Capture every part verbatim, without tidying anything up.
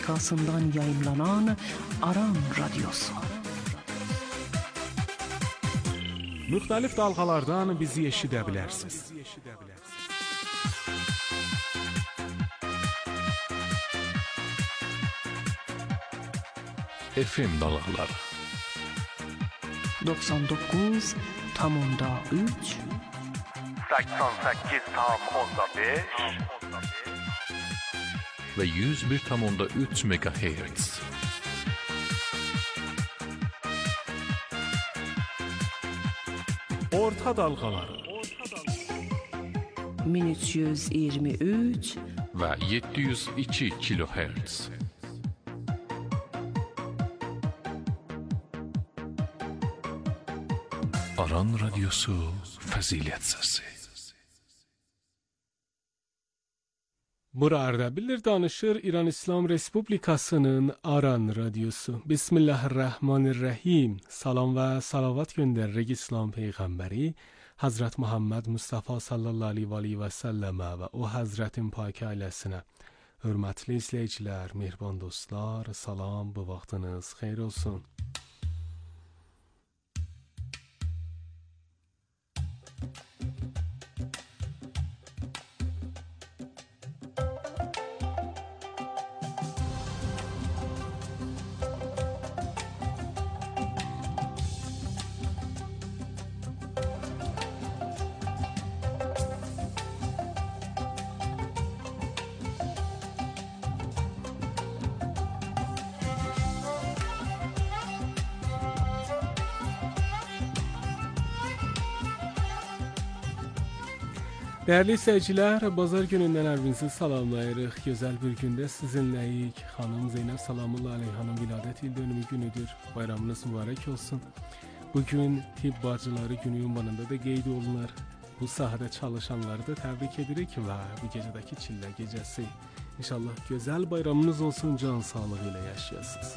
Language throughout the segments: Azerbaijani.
kasından yayımlanan Aran Radyosu. Müxtəlif dalğalardan bizi eşidə bilərsiniz. F M dalğaları doksan dokuz tam onda üç seksen sekiz tam onda beş ve yüz bir tam onda üç megahertz. Orta dalğaları min üç yüz iyirmi üç ve yedi yüz iki kilohertz. Aran Radyosu Fəzilət Səsi. Burada bilir danışır İran İslam Respublikasının Aran Radyosu. Bismillahirrahmanirrahim. Salam ve salavat gönderirik İslam Peyğəmbəri Hazret Muhammed Mustafa sallallahu aleyhi ve aleyhi ve selleme ve o Hazretin Pak ailəsinə. Hörmətli izləyicilər, mehriban dostlar, salam, bu vaxtınız xeyir olsun. Değerli seyirciler, bazar gününden evinizi salamlayırıq. Güzel bir günde sizinleyik. Hanım Zeynep Salamullah Aleyhan'ın viladet il dönümü günüdür. Bayramınız mübarek olsun. Bugün tibb bacıları günü ünvanında da qeyd olunur. Bu sahada çalışanları da təbrik edirik ve bu gecedeki çillə gecesi. İnşallah güzel bayramınız olsun, can sağlığı ile yaşayasınız.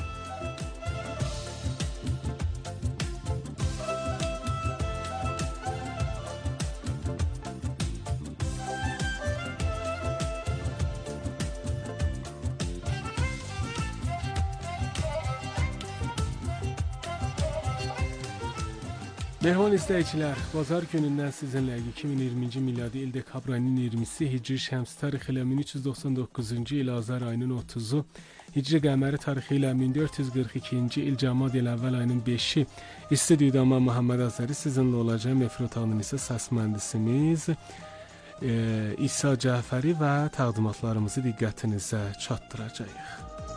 Mehman izləyicilər, bazar günündən sizinlə iki min iyirminci miladi il dekabr ayının iyirmisi, Hicri şəms tarixi ilə min üç yüz doxsan doqquzuncu il Azar ayının otuzu, Hicri qəməri tarixi ilə min dörd yüz qırx ikinci il Cəmad il əvvəl ayının beşi, İstidiyuda mən Muhammed Azəri sizinlə olacağım. Efrotanın isə səs mühəndisimiz e, İsa Cəfəri və təqdimatlarımızı diqqətinizə çatdıracağıq.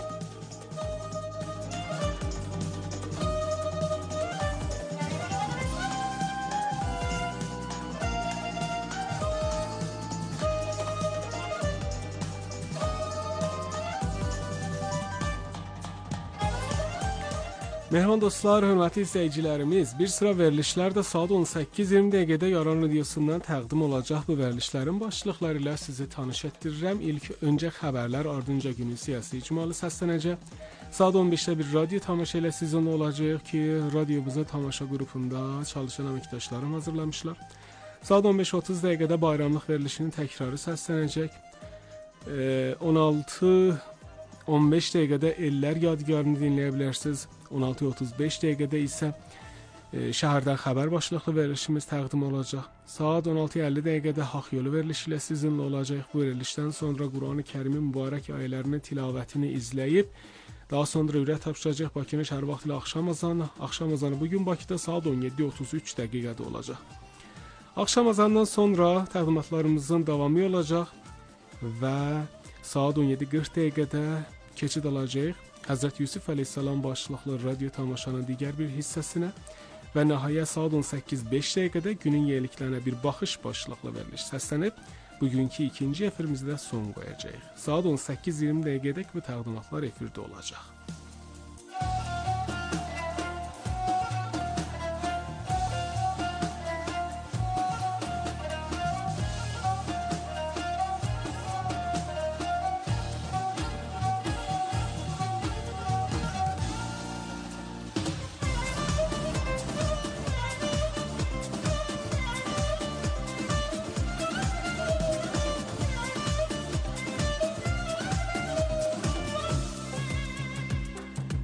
Mehman dostlar, hörmətli izləyicilərimiz, bir sıra verilişlər də saat on səkkiz iyirmi dəqiqədə Aran Radiosundan təqdim olacaq. Bu verilişlərin başlıqları ilə sizi tanış etdirirəm. İlk öncə xəbərlər, ardınca günün siyasi icmalı səslənəcək. Saat on beşdə bir radio tamaşa ilə sizinlə olacaq ki, radiomuzun tamaşa qrupunda çalışan əməkdaşlarım hazırlamışlar. Saat on beş otuz dəqiqədə bayramlıq verilişinin təkrarı səslənəcək. E, on altı on beş dəqiqədə Ellər Yadigarını dinləyə bilərsiniz. on altı otuz beş dəqiqədə isə e, şəhərdən xəbər başlıqlı verilişimiz təqdim olacaq. Saat on altı əlli dəqiqədə Haqq Yolu verilişi ilə sizinlə olacaq. Bu verilişdən sonra Quran-ı Kərimin mübarək ayələrinin tilavətini izləyib, daha sonra ürək tapşıracaq Bakının şəhər vaxtı ilə axşam azanı. Axşam azanı bugün Bakıda saat on yeddi otuz üç dəqiqədə olacaq. Axşam azandan sonra təqdimatlarımızın davamı olacaq və saat on yeddi qırx dəqiqədə keçid alacaq Həzrət Yusuf əleyhissalam başlıqlı radio tamaşanın digər bir hissəsinə və nəhayət saat on səkkiz beş dəqiqədə günün yeliklərinə bir baxış başlıqlı veriliş səslənib, bugünkü ikinci efirimizdə son qoyacağıq. Saat on səkkiz iyirmi dəqiqədək bu təqdimatlar efirdə olacaq.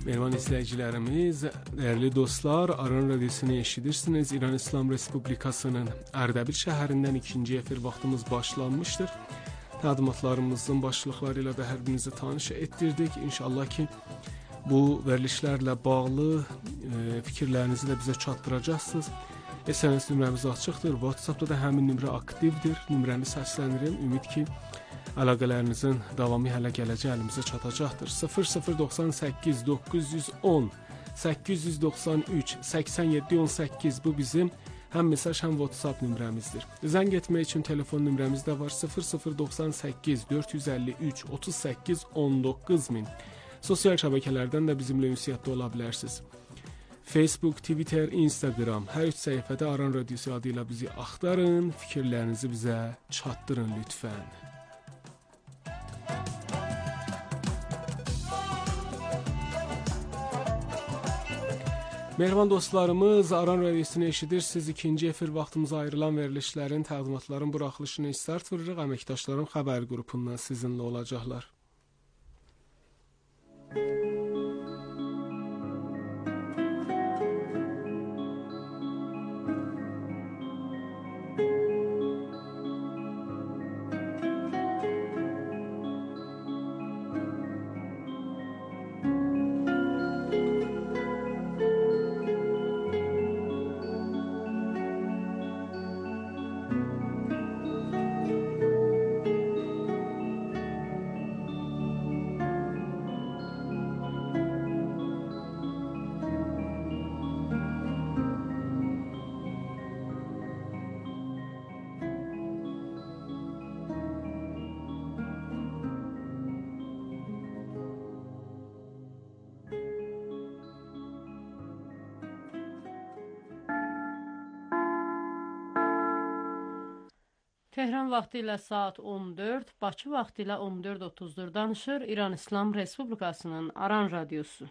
Mehman izləyicilərimiz, dəyərli dostlar, Aran Radiosunu eşidirsiniz. İran İslam Respublikasının Ərdəbil şəhərindən ikinci efir vaxtımız başlanmışdır. Təqdimatlarımızın başlıqları ilə də hər birinizi tanış etdirdik. İnşallah ki, bu verilişlərlə bağlı e, fikirlərinizi də bizə çatdıracaqsınız. S M S nömrəmiz açıqdır. WhatsApp-da da həmin nömrə aktivdir. Nömrəni səsləndirin. Ümid ki, əlaqələrinizin davamı hələ gələcək, əlimizə çatacaqdır. sıfır sıfır doxsan səkkiz doqquz yüz on səkkiz yüz doxsan üç səksən yeddi on səkkiz bu bizim həm mesaj, həm WhatsApp nömrəmizdir. Zəng etmək üçün telefon nömrəmiz də var. sıfır sıfır doxsan səkkiz dörd yüz əlli üç otuz səkkiz on doqquz min. Sosial şəbəkələrdən də bizimlə ünsiyyətdə ola bilərsiniz. Facebook, Twitter, Instagram, hər üç səhifədə Aran Radiosu adı ilə bizi axtarın, fikirlərinizi bizə çatdırın lütfən. Mehriban dostlarımız, Aran Radiosunu eşidirsiniz. İkinci efir vaxtımıza ayrılan verilişlərin, təqdimatların buraxılışını start vururuq. Əməkdaşlarım xəbər qrupundan sizinlə olacaqlar. Tehran vaxtı ilə saat on dörd, Bakı vaxtı ilə on dörd otuzdur danışır İran İslam Respublikasının Aran Radiosu.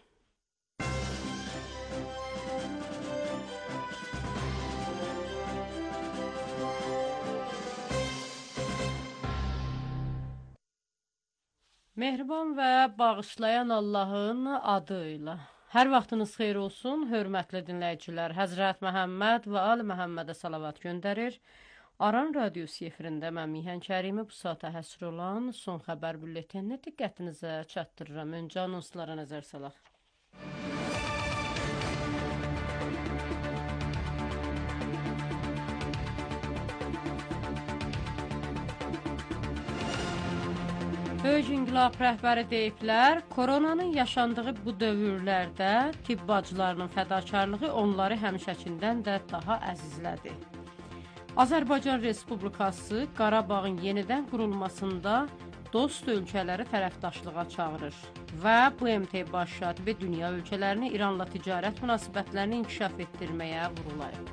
Mehriban və bağışlayan Allahın adı ilə. Hər vaxtınız xeyir olsun, hörmətli dinləyicilər. Həzrət Məhəmməd və Ali Məhəmmədə salavat göndərir. Aran Radiosu efirində mən Mihan Kərimi bu saata həsr olan son xəbər bülletenini diqqətinizə çatdırıram. Öncə anonslara nəzər salaq. Böyük İnqilab rəhbəri deyiblər, koronanın yaşandığı bu dövrlərdə tibb bacılarının fədakarlığı onları həmişəkindən də daha əzizlədi. Azərbaycan Respublikası Qarabağın yenidən qurulmasında dost ölkələri tərəfdaşlığa çağırır və B M T baş katibi dünya ölkələrini İranla ticarət münasibətlərini inkişaf etdirməyə vurğulayıb.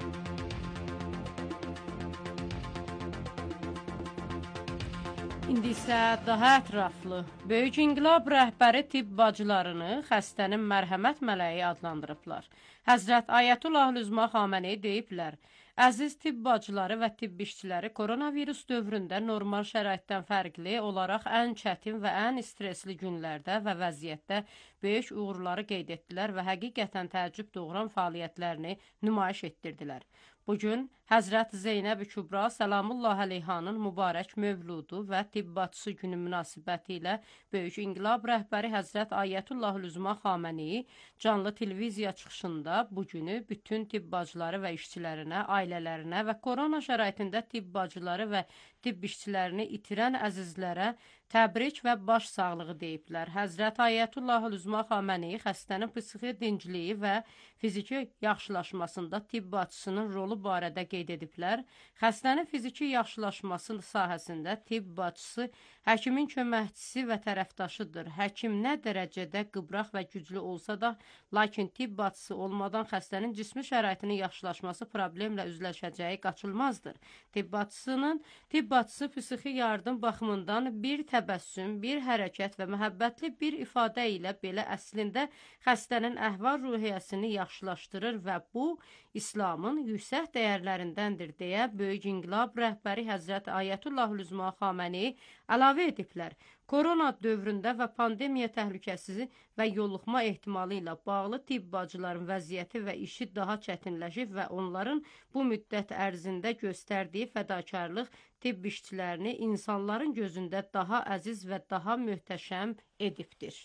İndi isə daha ətraflı. Böyük İnqilab rəhbəri tibb bacılarını xəstənin mərhəmət mələyi adlandırıblar. Həzrət Ayətullah Lüzma Xameneyi deyiblər, əziz tibb bacıları və tibb işçiləri koronavirus dövründə normal şəraitdən fərqli olaraq ən çətin və ən stresli günlərdə və vəziyyətdə böyük uğurları qeyd etdilər və həqiqətən təəccüb doğuran fəaliyyətlərini nümayiş etdirdilər. Bugün Həzrət Zeynəb-i Kübra Səlamullah Əleyhanın mübarək mövludu və tibb bacısı günü münasibəti ilə Böyük İnqilab rəhbəri Həzrət Ayətullah Lüzma Xameneyi canlı televiziya çıxışında bu günü bütün tibb bacıları və işçilərinə, ailələrinə və korona şəraitində tibb bacıları və tibb işçilərini itirən əzizlərə təbrik və baş sağlığı deyiblər. Həzrət Ayətullah Lüzma Xameneyi xəstənin psixi dincliyi və fiziki yaxşılaşmasında tibb bacısının rolu barədə qeyd ediblər. Xəstənin fiziki yaxşılaşması sahəsində tibb bacısı həkimin köməkçisi və tərəfdaşıdır. Həkim nə dərəcədə qıbraq və güclü olsa da, lakin tibb bacısı olmadan xəstənin cismi şəraitinin yaxşılaşması problemlə üzləşəcəyi qaçılmazdır. Tibb bacısının, tibb bacısı psixi yardım baxımından bir təbəssüm, bir hərəkət və məhəbbətli bir ifadə ilə belə əslində xəstənin əhval-ruhiyyəsini yaxşılaşdırır və bu, İslamın yüksək dəyərlərindəndir deyə Böyük İnqilab rəhbəri Həzrət Ayətullah Lüzma Xameneyi əlavə ediblər. Korona dövründə və pandemiya təhlükəsizliyi və yoluxma ehtimalı ilə bağlı tibb bacıların vəziyyəti və işi daha çətinləşib və onların bu müddət ərzində göstərdiyi fədakarlıq tibb işçilərini insanların gözündə daha əziz və daha möhtəşəm edibdir.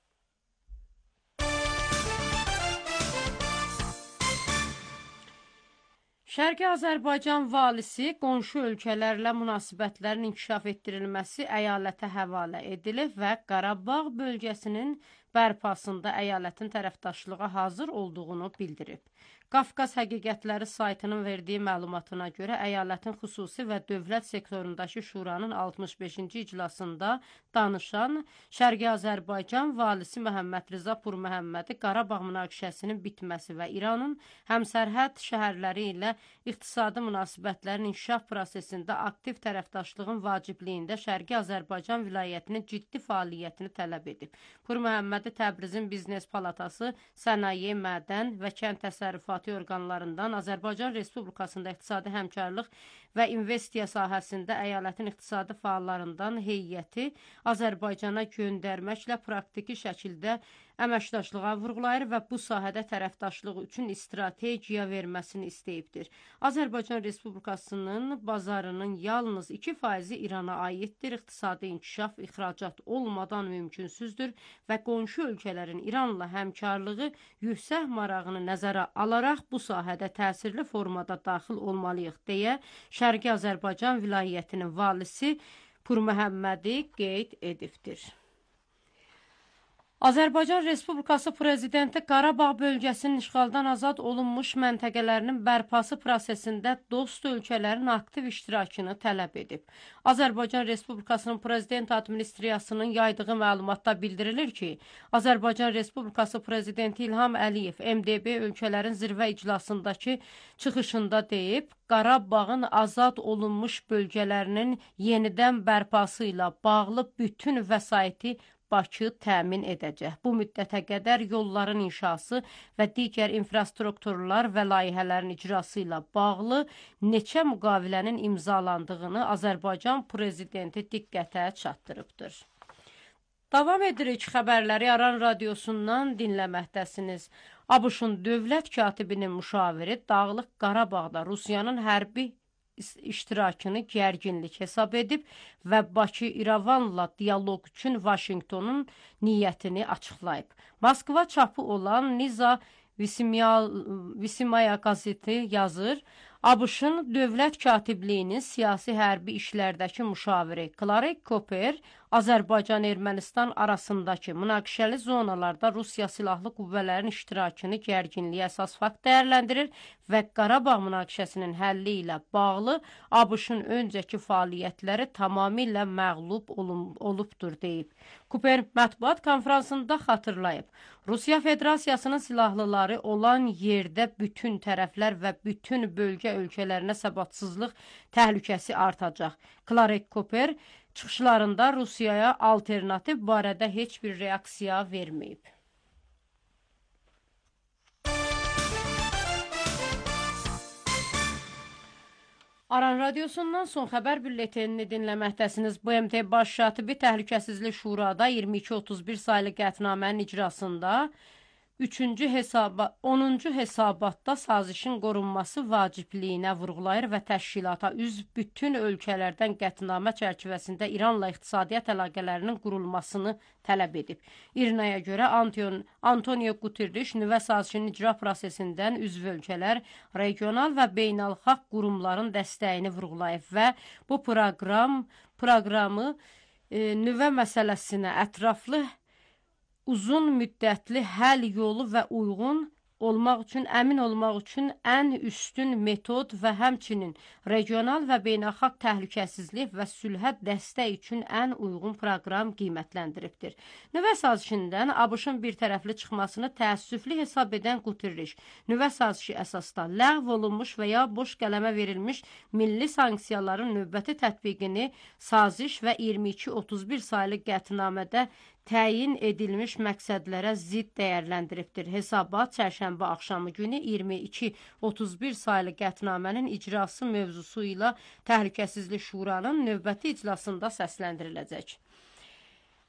Şərqi Azərbaycan valisi qonşu ölkələrlə münasibətlərin inkişaf etdirilməsi əyalətə həvalə edilib və Qarabağ bölgəsinin bərpasında əyalətin tərəfdaşlığa hazır olduğunu bildirib. Qafqaz Həqiqətləri saytının verdiyi məlumatına görə əyalətin xüsusi və dövlət sektorundakı şuranın altmış beşinci iclasında danışan Şərqi Azərbaycan valisi Məhəmməd Rza Purməhəmmədi Qarabağ münaqişəsinin bitməsi və İranın həmsərhəd şəhərləri ilə iqtisadi münasibətlərin inkişaf prosesində aktiv tərəfdaşlığın vacibliyində Şərqi Azərbaycan vilayətinin ciddi fəaliyyətini tələb edib. Purməhəmmədi Təbrizin Biznes Palatası, Sənaye, Mədən və Kənd Təsərrüfatı orqanlarından Azərbaycan Respublikasında iqtisadi həmkarlıq və investisiya sahəsində əyalətin iqtisadi fəallarından heyəti Azərbaycana göndərməklə praktiki şəkildə əməkdaşlığa vurğulayır və bu sahədə tərəfdaşlığı üçün strategiya verməsini istəyibdir. Azərbaycan Respublikasının bazarının yalnız iki faizi İrana aiddir. İqtisadi inkişaf ixracat olmadan mümkünsüzdür və qonşu ölkələrin İranla həmkarlığı yüksək marağını nəzərə alaraq bu sahədə təsirli formada daxil olmalıyıq deyə Şərqi Azərbaycan vilayətinin valisi Purməhəmmədi qeyd edibdir. Azərbaycan Respublikası Prezidenti Qarabağ bölgəsinin işğaldan azad olunmuş məntəqələrinin bərpası prosesində dost ölkələrin aktiv iştirakını tələb edib. Azərbaycan Respublikasının Prezident Administrasiyasının yaydığı məlumatda bildirilir ki, Azərbaycan Respublikası Prezidenti İlham Əliyev M D B ölkələrin zirvə iclasındakı çıxışında deyib, Qarabağın azad olunmuş bölgələrinin yenidən bərpası ilə bağlı bütün vəsaiti Bakı təmin edəcək. Bu müddətə qədər yolların inşası və digər infrastrukturlar və layihələrin icrası ilə bağlı neçə müqavilənin imzalandığını Azərbaycan Prezidenti diqqətə çatdırıbdır. Davam edirik xəbərləri Aran radiosundan dinləməkdəsiniz. ABŞ-ın dövlət katibinin müşaviri Dağlıq Qarabağda Rusiyanın hərbi iştirakını gərginlik hesab edib və Bakı İrəvanla dialoq üçün Vaşinqtonun niyyətini açıqlayıb. Moskva çapı olan Niza Visimaya qazeti yazır, ABŞ-ın dövlət katibliyinin siyasi hərbi işlərdəki müşaviri Clark Cooper Azərbaycan-Ermənistan arasındakı münaqişəli zonalarda Rusiya silahlı qüvvələrin iştirakını gərginliyə əsas fakt dəyərləndirir və Qarabağ münaqişəsinin həlli ilə bağlı ABŞ-ın öncəki fəaliyyətləri tamamilə məğlub olubdur deyib. Cooper mətbuat konferansında xatırlayıb, Rusiya Federasiyasının silahlıları olan yerdə bütün tərəflər və bütün bölgə ölkələrinə səbatsızlıq təhlükəsi artacaq. Clark Cooper çıxışlarında Rusiyaya alternativ barədə heç bir reaksiya verməyib. Aran radiosundan son xəbər bülletenini dinləməkdəsiniz. B M T Baş katibi Təhlükəsizlik Şurada iyirmi iki otuz bir saylı qətnamənin icrasında üçüncü hesaba, onuncu hesabatda sazişin qorunması vacibliyinə vurğulayır və təşkilata üzv bütün ölkələrdən qətnamə çərçivəsində İranla iqtisadiyyat əlaqələrinin qurulmasını tələb edib. İrnaya görə Anton, Antonio Guterres nüvə sazişinin icra prosesindən üzv ölkələr, regional və beynəlxalq qurumların dəstəyini vurğulayıb və bu proqram, proqramı e, nüvə məsələsinə ətraflı uzun müddətli həll yolu və uyğun olmaq üçün, əmin olmaq üçün ən üstün metod və həmçinin regional və beynəlxalq təhlükəsizlik və sülhə dəstək üçün ən uyğun proqram qiymətləndiribdir. Nüvə sazişindən ABŞ-ın bir tərəfli çıxmasını təəssüflü hesab edən Guterres, nüvə sazişi əsasda ləğv olunmuş və ya boş qələmə verilmiş milli sanksiyaların növbəti tətbiqini saziş və iyirmi iki otuz bir saylı qətnamədə təyin edilmiş məqsədlərə zidd dəyərləndiribdir. Hesabat çərşənbə axşamı günü iyirmi iki otuz bir saylı qətnamənin icrası mövzusu ilə Təhlükəsizlik Şuranın növbəti iclasında səsləndiriləcək.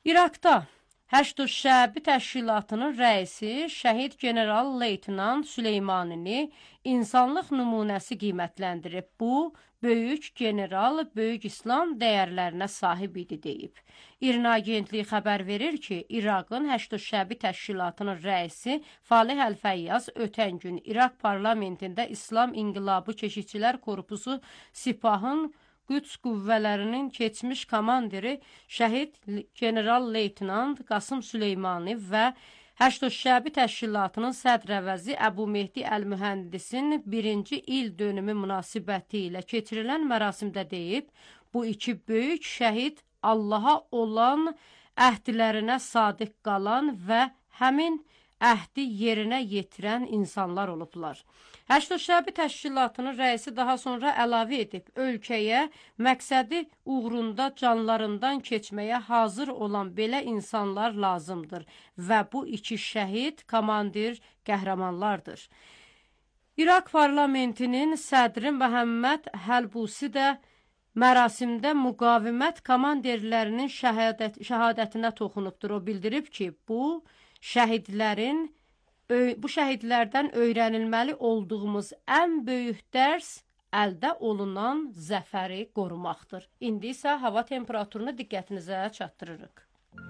İraqda Həşdüşşəbi təşkilatının rəisi şəhid general-leytenant Süleymanini insanlıq nümunəsi qiymətləndirib. Bu, böyük general, böyük İslam dəyərlərinə sahib idi deyib. İRNA agentliyi xəbər verir ki, İraqın Həşdüşşəbi təşkilatının rəisi Falih Əl-Fəyyaz ötən gün İraq parlamentində İslam İnqilabı Keşikçilər Korpusu Sipahın Qüds qüvvələrinin keçmiş komandiri şəhid general-leytenant Qasım Süleymani və Həşdüşşəbi təşkilatının sədr əvəzi Əbu Mehdi Əl-Mühəndisin birinci il dönümü münasibəti ilə keçirilən mərasimdə deyib, bu iki böyük şəhid Allaha olan əhdlərinə sadiq qalan və həmin əhdi yerinə yetirən insanlar olublar. Həşdüşşəbi təşkilatının rəisi daha sonra əlavə edib, ölkəyə məqsədi uğrunda canlarından keçməyə hazır olan belə insanlar lazımdır və bu iki şəhid komandir qəhrəmanlardır. İraq parlamentinin sədri Məhəmməd Həlbusi də mərasimdə müqavimət komandirlərinin şəhadət, şəhadətinə toxunubdur. O bildirib ki, bu şəhidlərin, bu şəhidlərdən öyrənilməli olduğumuz ən böyük dərs əldə olunan zəfəri qorumaqdır. İndi isə hava temperaturunu diqqətinizə çatdırırıq.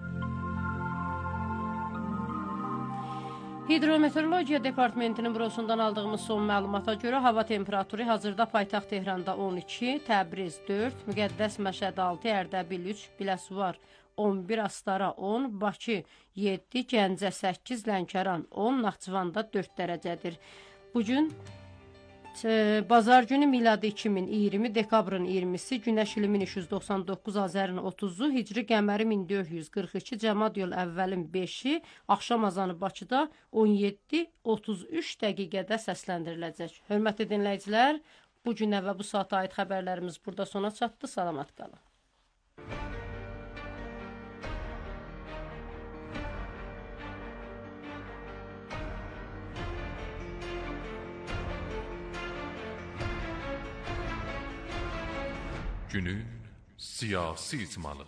Hidrometeorologiya Departamentinin bürosundan aldığımız son məlumata görə hava temperaturu hazırda paytaxt Tehranda on iki, Təbriz dörd, Müqəddəs Məşəd altı, Ərdəbil üç, Biləsuvar on bir, Astara on, Bakı yeddi, Gəncə səkkiz, Lənkəran on, Naxçıvanda dörd dərəcədir. Bugün e, bazar günü miladi iki min iyirmi, dekabrın iyirmisi, Günəş ili min üç yüz doxsan doqquz, Azərin otuzu, Hicri qəməri min dörd yüz qırx iki, Cəmad yıl əvvəlin beşi, axşam azanı Bakıda on yeddi otuz üç dəqiqədə səsləndiriləcək. Hörmətli dinləyicilər, bu günə və bu saata aid xəbərlərimiz burada sona çatdı. Salamat qalın. Günün siyasi icmalı.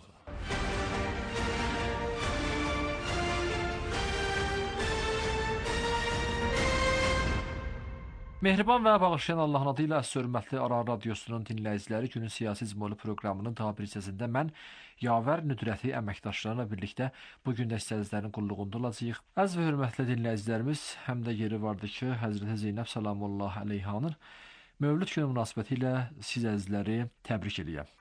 Mehriban və bağışlayan Allahın adı ilə hörmətli Aran Radiosunun dinləyiciləri, günün siyasi icmalı proqramının daha bir hissəsində mən Yavər Nüdrəti əməkdaşlarına birlikdə bugün də istədiklərinin qulluğunda olacağıq. Əziz və hörmətli dinləyicilərimiz, həm də yeri vardı ki, Həzrəti Zeynəb salamullah əleyhanın Mövlüd günü münasibəti ilə siz əzizləri təbrik edəyəm.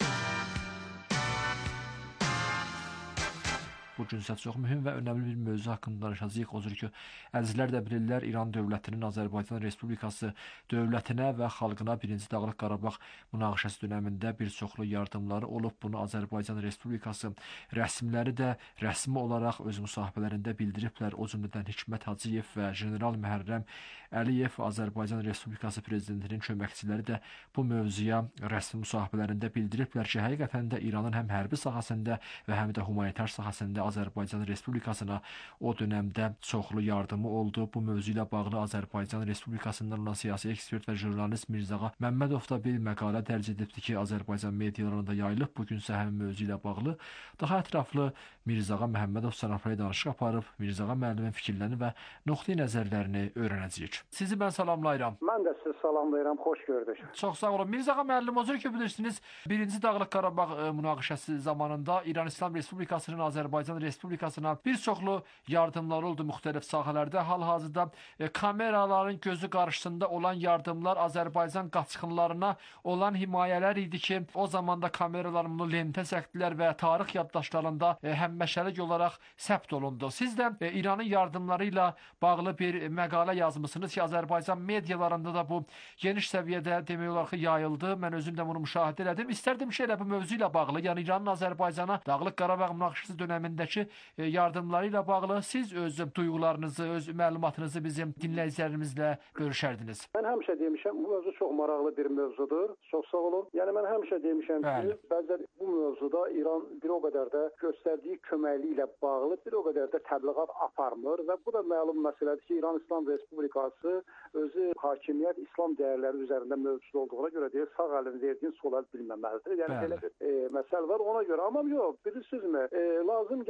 Bu gün isə çox mühüm və önəmli bir mövzu haqqında danışacağıq. O cür ki, əzizlər də bilirlər, İran dövlətinin Azərbaycan Respublikası dövlətinə və xalqına birinci Dağlıq Qarabağ münaqişəsi dönəmində bir çoxlu yardımları olub. Bunu Azərbaycan Respublikası rəsmiləri də rəsmi olaraq öz müsahibələrində bildiriblər. O cümlədən Hikmət Hacıyev və General Məhərrəm Əliyev, Azərbaycan Respublikası prezidentinin köməkçiləri də bu mövzuya rəsmi müsahibələrində bildiriblər ki, həqiqətən də İranın həm hərbi sahəsində və həm də humanitar sahəsində Azərbaycan Respublikasına o dönəmdə çoxlu yardımı oldu. Bu mövzu ilə bağlı Azərbaycan Respublikasından olan siyasi ekspert və jurnalist Mirzağa Məmmədov da bir məqalə dərc edibdi ki, Azərbaycan medialarında yayılıb. Bugünsə həmin mövzu ilə bağlı daha ətraflı Mirzağa Məhəmmədov sənafraya danışıq aparıb, Mirzağa müəllimin fikirlərini və nöqteyi nəzərlərini öyrənəcəyik. Sizi mən salamlayıram. Mən də sizi salamlayıram, xoş gördük. Çox sağ olun. Mirzağa müəllim, o cür ki, bilirsiniz, birinci Dağlıq Qarabağ e, münaqişəsi zamanında İran İslam Respublikasının Azərbaycan Respublikasına bir çoxlu yardımlar oldu müxtəlif sahələrdə. Hal-hazırda e, kameraların gözü qarşısında olan yardımlar Azərbaycan qaçqınlarına olan himayələr idi ki, o zamanda kameralar bunu lentə çəkdilər və tarix yaddaşlarında e, həmməşəlik olaraq səbt olundu. Siz də e, İranın yardımları ilə bağlı bir məqalə yazmışsınız ki, Azərbaycan medialarında da bu geniş səviyyədə demək olar ki, yayıldı. Mən özüm də bunu müşahidə elədim. İstərdim ki, elə bu mövzu ilə bağlı, yəni İranın Azərbaycana Dağlıq Qarabağ münaqişəsi dönəmindəki yardımları ilə bağlı siz öz duyğularınızı, öz məlumatınızı bizim dinləyicilərimizlə bölüşərdiniz. Mən həmişə demişəm, bu mövzu çox maraqlı bir mövzudur. Çox sağ olun. Yəni mən həmişə demişəm ki, bəzən bu mövzuda İran bir o qədər də göstərdiyi köməkliyi ilə bağlı bir o qədər də təbliğat aparmır və bu da məlum məsələdir ki, İran İslam Respublikası özü hakimiyyət İslam dəyərləri üzərində mövcud olduğuna görə deyir, sağ əlin verdiyin sol əl bilməməlidir. Yəni belə bir e, məsələ var ona görə. Amma yox, bilirsinizmi, e, lazım gəlir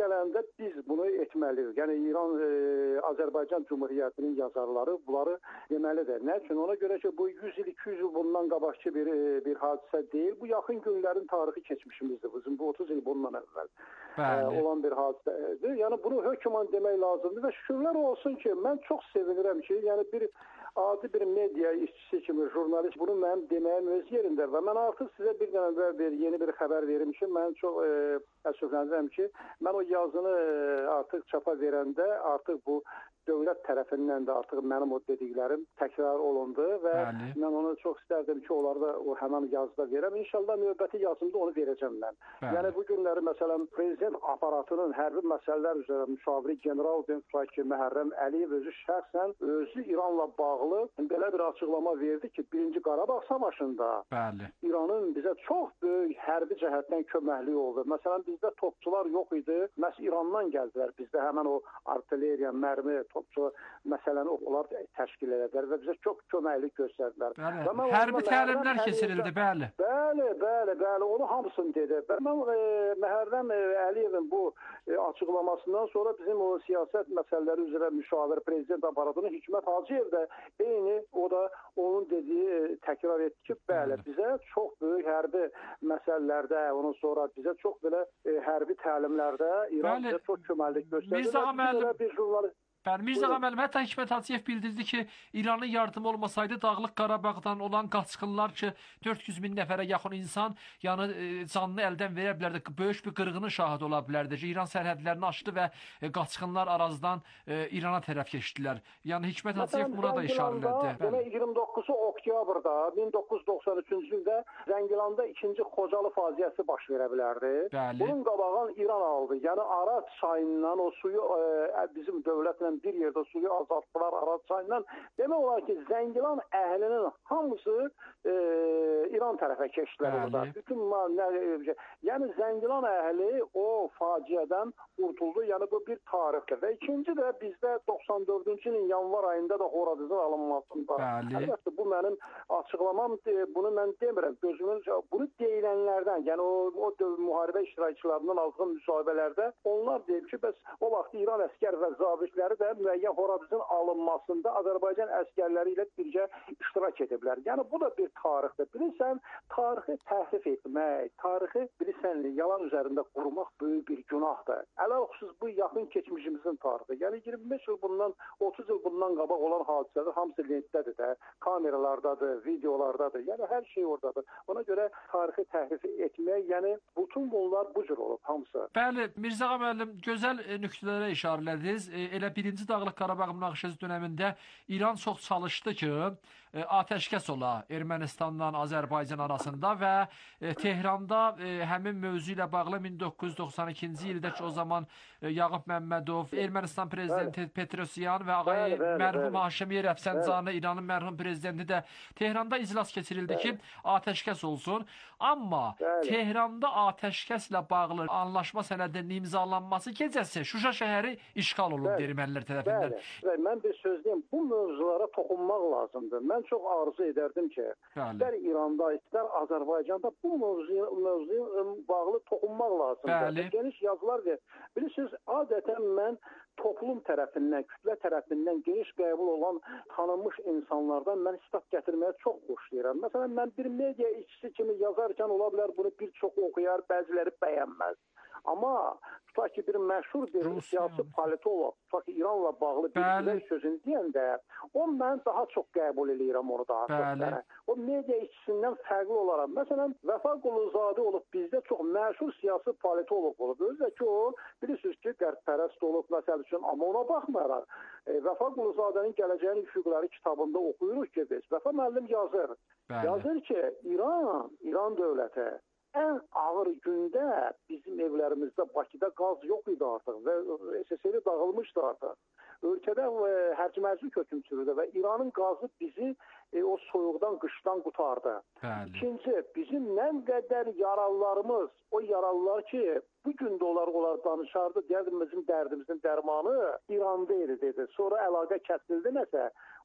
gələndə biz bunu etməliyik. Yəni İran, e, Azərbaycan Cümhuriyyətinin yazarları bunları deməlidir. Nə üçün? Ona görə ki, bu yüz il, iki yüz il bundan qabaqçı bir e, bir hadisə deyil. Bu yaxın günlərin tarixi keçmişimizdir. Bizim bu otuz il bundan əvvəl e, olan bir hadisədir. Yəni bunu hökmən demək lazımdır və şükürlər olsun ki, mən çox sevinirəm ki, yəni bir adi bir media işçisi kimi, jurnalist bunu mənim deməyim öz yerində və mən artıq sizə bir dənə bir yeni bir xəbər verim ki, mən çox e, təəssüflənirəm ki, mən o yazını e, artıq çapa verəndə artıq bu dövlət tərəfindən də artıq mənim o dediklərim təkrar olundu və Bəli. Mən onu çox istərdim ki, onları da o həmin yazıda verəm. İnşallah növbəti yazımda onu verəcəm mən. Bəli. Yəni bu günləri məsələn prezident aparatının hərbi məsələlər üzrə müşaviri general Benfaki Məhərrəm Əliyev özü şəxsən özü İranla bağlı belə bir açıqlama verdi ki, birinci Qarabağ savaşında Bəli. İranın bizə çox böyük hərbi cəhətdən köməkliyi oldu. Məsələn bizdə topçular yox idi. Məhz İrandan gəldilər. Bizdə həmin o artilleriya, mərmi, topçu məsələni onlar təşkil edədilər və bizə çox köməklik göstərdilər. Hərbi təlimlər keçirildi, bəli. Bəli, bəli, bəli, onu hamısını dedi. Mən e, Məhərrəm Əliyevin bu e, açıqlamasından sonra bizim o siyasət məsələləri üzrə müşavir prezident aparatının Hikmət Hacıyev də eyni o da onun dediyi e, təkrar etdi ki, bəli, bizə çox böyük hərbi məsələlərdə, ondan sonra bizə çox belə e, hərbi təlimlərdə İran bəli. Bizə çox köməklik göstərdi. Bir jurnalist Bəli, Mirzə Ağa müəllim, hətta Hikmət Hacıyev bildirdi ki, İranın yardımı olmasaydı Dağlıq Qarabağdan olan qaçqınlar ki, dörd yüz min nəfərə yaxın insan yəni e, canını əldən verə bilərdi. Böyük bir qırğının şahidi ola bilərdi ki, İran sərhədlərini aşdı və e, qaçqınlar Arazdan e, İrana tərəf keçdilər. Yəni Hikmət Hacıyev buna da işarələdi. Demək iyirmi doqquzu oktyabrda min doqquz yüz doxsan üçüncü ildə Zəngilanda ikinci Xocalı faciəsi baş verə bilərdi. Bəli. Bunun qabağını İran aldı. Yəni Araz çayından o suyu e, bizim dövlətlə bir yerdə suyu azaltdılar Araz çayından. Demək olar ki, Zəngilan əhlinin hamısı e, İran tərəfə keçdilər orada. Bütün nə, e, yəni Zəngilan əhli o faciədən qurtuldu. Yəni bu bir tarixdir. Və ikinci də bizdə doxsan dördüncü ilin yanvar ayında da Horadizin alınmasında. Əlbəttə bu mənim açıqlamam, bunu mən demirəm. Gözümün bunu deyilənlərdən, yəni o, o müharibə iştirakçılarından aldığım müsahibələrdə onlar deyib ki, bəs o vaxt İran əskər və zabitləri də müəyyən Horadizin alınmasında Azərbaycan əskərləri ilə birgə iştirak ediblər. Yəni bu da bir tarixdir. Bilirsən, tarixi təhrif etmək, tarixi bilirsən, yalan üzərində qurmaq böyük bir günahdır. Ələlxüsus bu yaxın keçmişimizin tarixidir. Yəni iyirmi beş il bundan, otuz il bundan qabaq olan hadisələr hamısı lentdədir də, kameralardadır, videolardadır. Yəni hər şey oradadır. Ona görə tarixi təhrif etmək, yəni bütün bunlar bu cür olub hamısı. Bəli, Mirzə Ağa müəllim, gözəl nöqtələrə işarələdiniz. Elə birinci Dağlıq Qarabağ münaqişəsi dönəmində İran çox çalışdı ki, atəşkəs ola Ermənistanla Azərbaycan arasında və Tehranda həmin mövzu ilə bağlı min doqquz yüz doxsan ikinci ildə ki, o zaman Yağıb Məmmədov, Ermənistan prezidenti Petrosyan və ağay mərhum Haşimiye Rəfsəncanı, İranın mərhum prezidenti də Tehranda iclas keçirildi ki, atəşkəs olsun. Amma Tehranda atəşkəslə bağlı anlaşma sənədinin imzalanması gecəsi Şuşa şəhəri işğal olundu ermənilər tərəfindən. Bəli, mən bir söz deyim, bu mövzulara toxunmaq lazımdır. Mən çox arzu edərdim ki, istər İranda, istər Azərbaycanda bu mövzuya, mövzuya bağlı toxunmaq lazımdır. Geniş yazılar verir. Bilirsiniz, adətən mən toplum tərəfindən, kütlə tərəfindən geniş qəbul olan tanınmış insanlardan mən istat gətirməyə çox xoşlayıram. Məsələn, mən bir media işçisi kimi yazarkən ola bilər bunu bir çox oxuyar, bəziləri bəyənməz. Amma tutaq ki, bir məşhur bir siyasi politolog, tutaq ki, İranla bağlı bir güzel sözünü deyəndə, o mən daha çox qəbul edirəm onu daha çox. O media işçisindən fərqli olaraq. Məsələn, Vəfa Quluzadə olub bizdə çox məşhur siyasi politolog olub. Özdə ki, o bilirsiniz ki, qərbpərəst olub məsəl üçün, amma ona baxmayaraq, e, Vəfa Quluzadənin Gələcəyin Üfüqləri kitabında oxuyuruq ki, biz, Vəfa müəllim yazır. Bəli. Yazır ki, İran, İran dövləti ən ağır gündə bizim evlərimizdə Bakıda qaz yox idi artıq və S S R dağılmışdı artıq. Ölkədə e, hərcmərci hökm sürürdü və İranın qazı bizi e, o soyuqdan, qışdan qutardı. Bəli. İkinci, bizim nə qədər yaralılarımız, o yaralılar ki, bu gün də onlar, onlar danışardı, deyərdim bizim dərdimizin dərmanı İranda idi dedi. Sonra əlaqə kəsildi nəsə,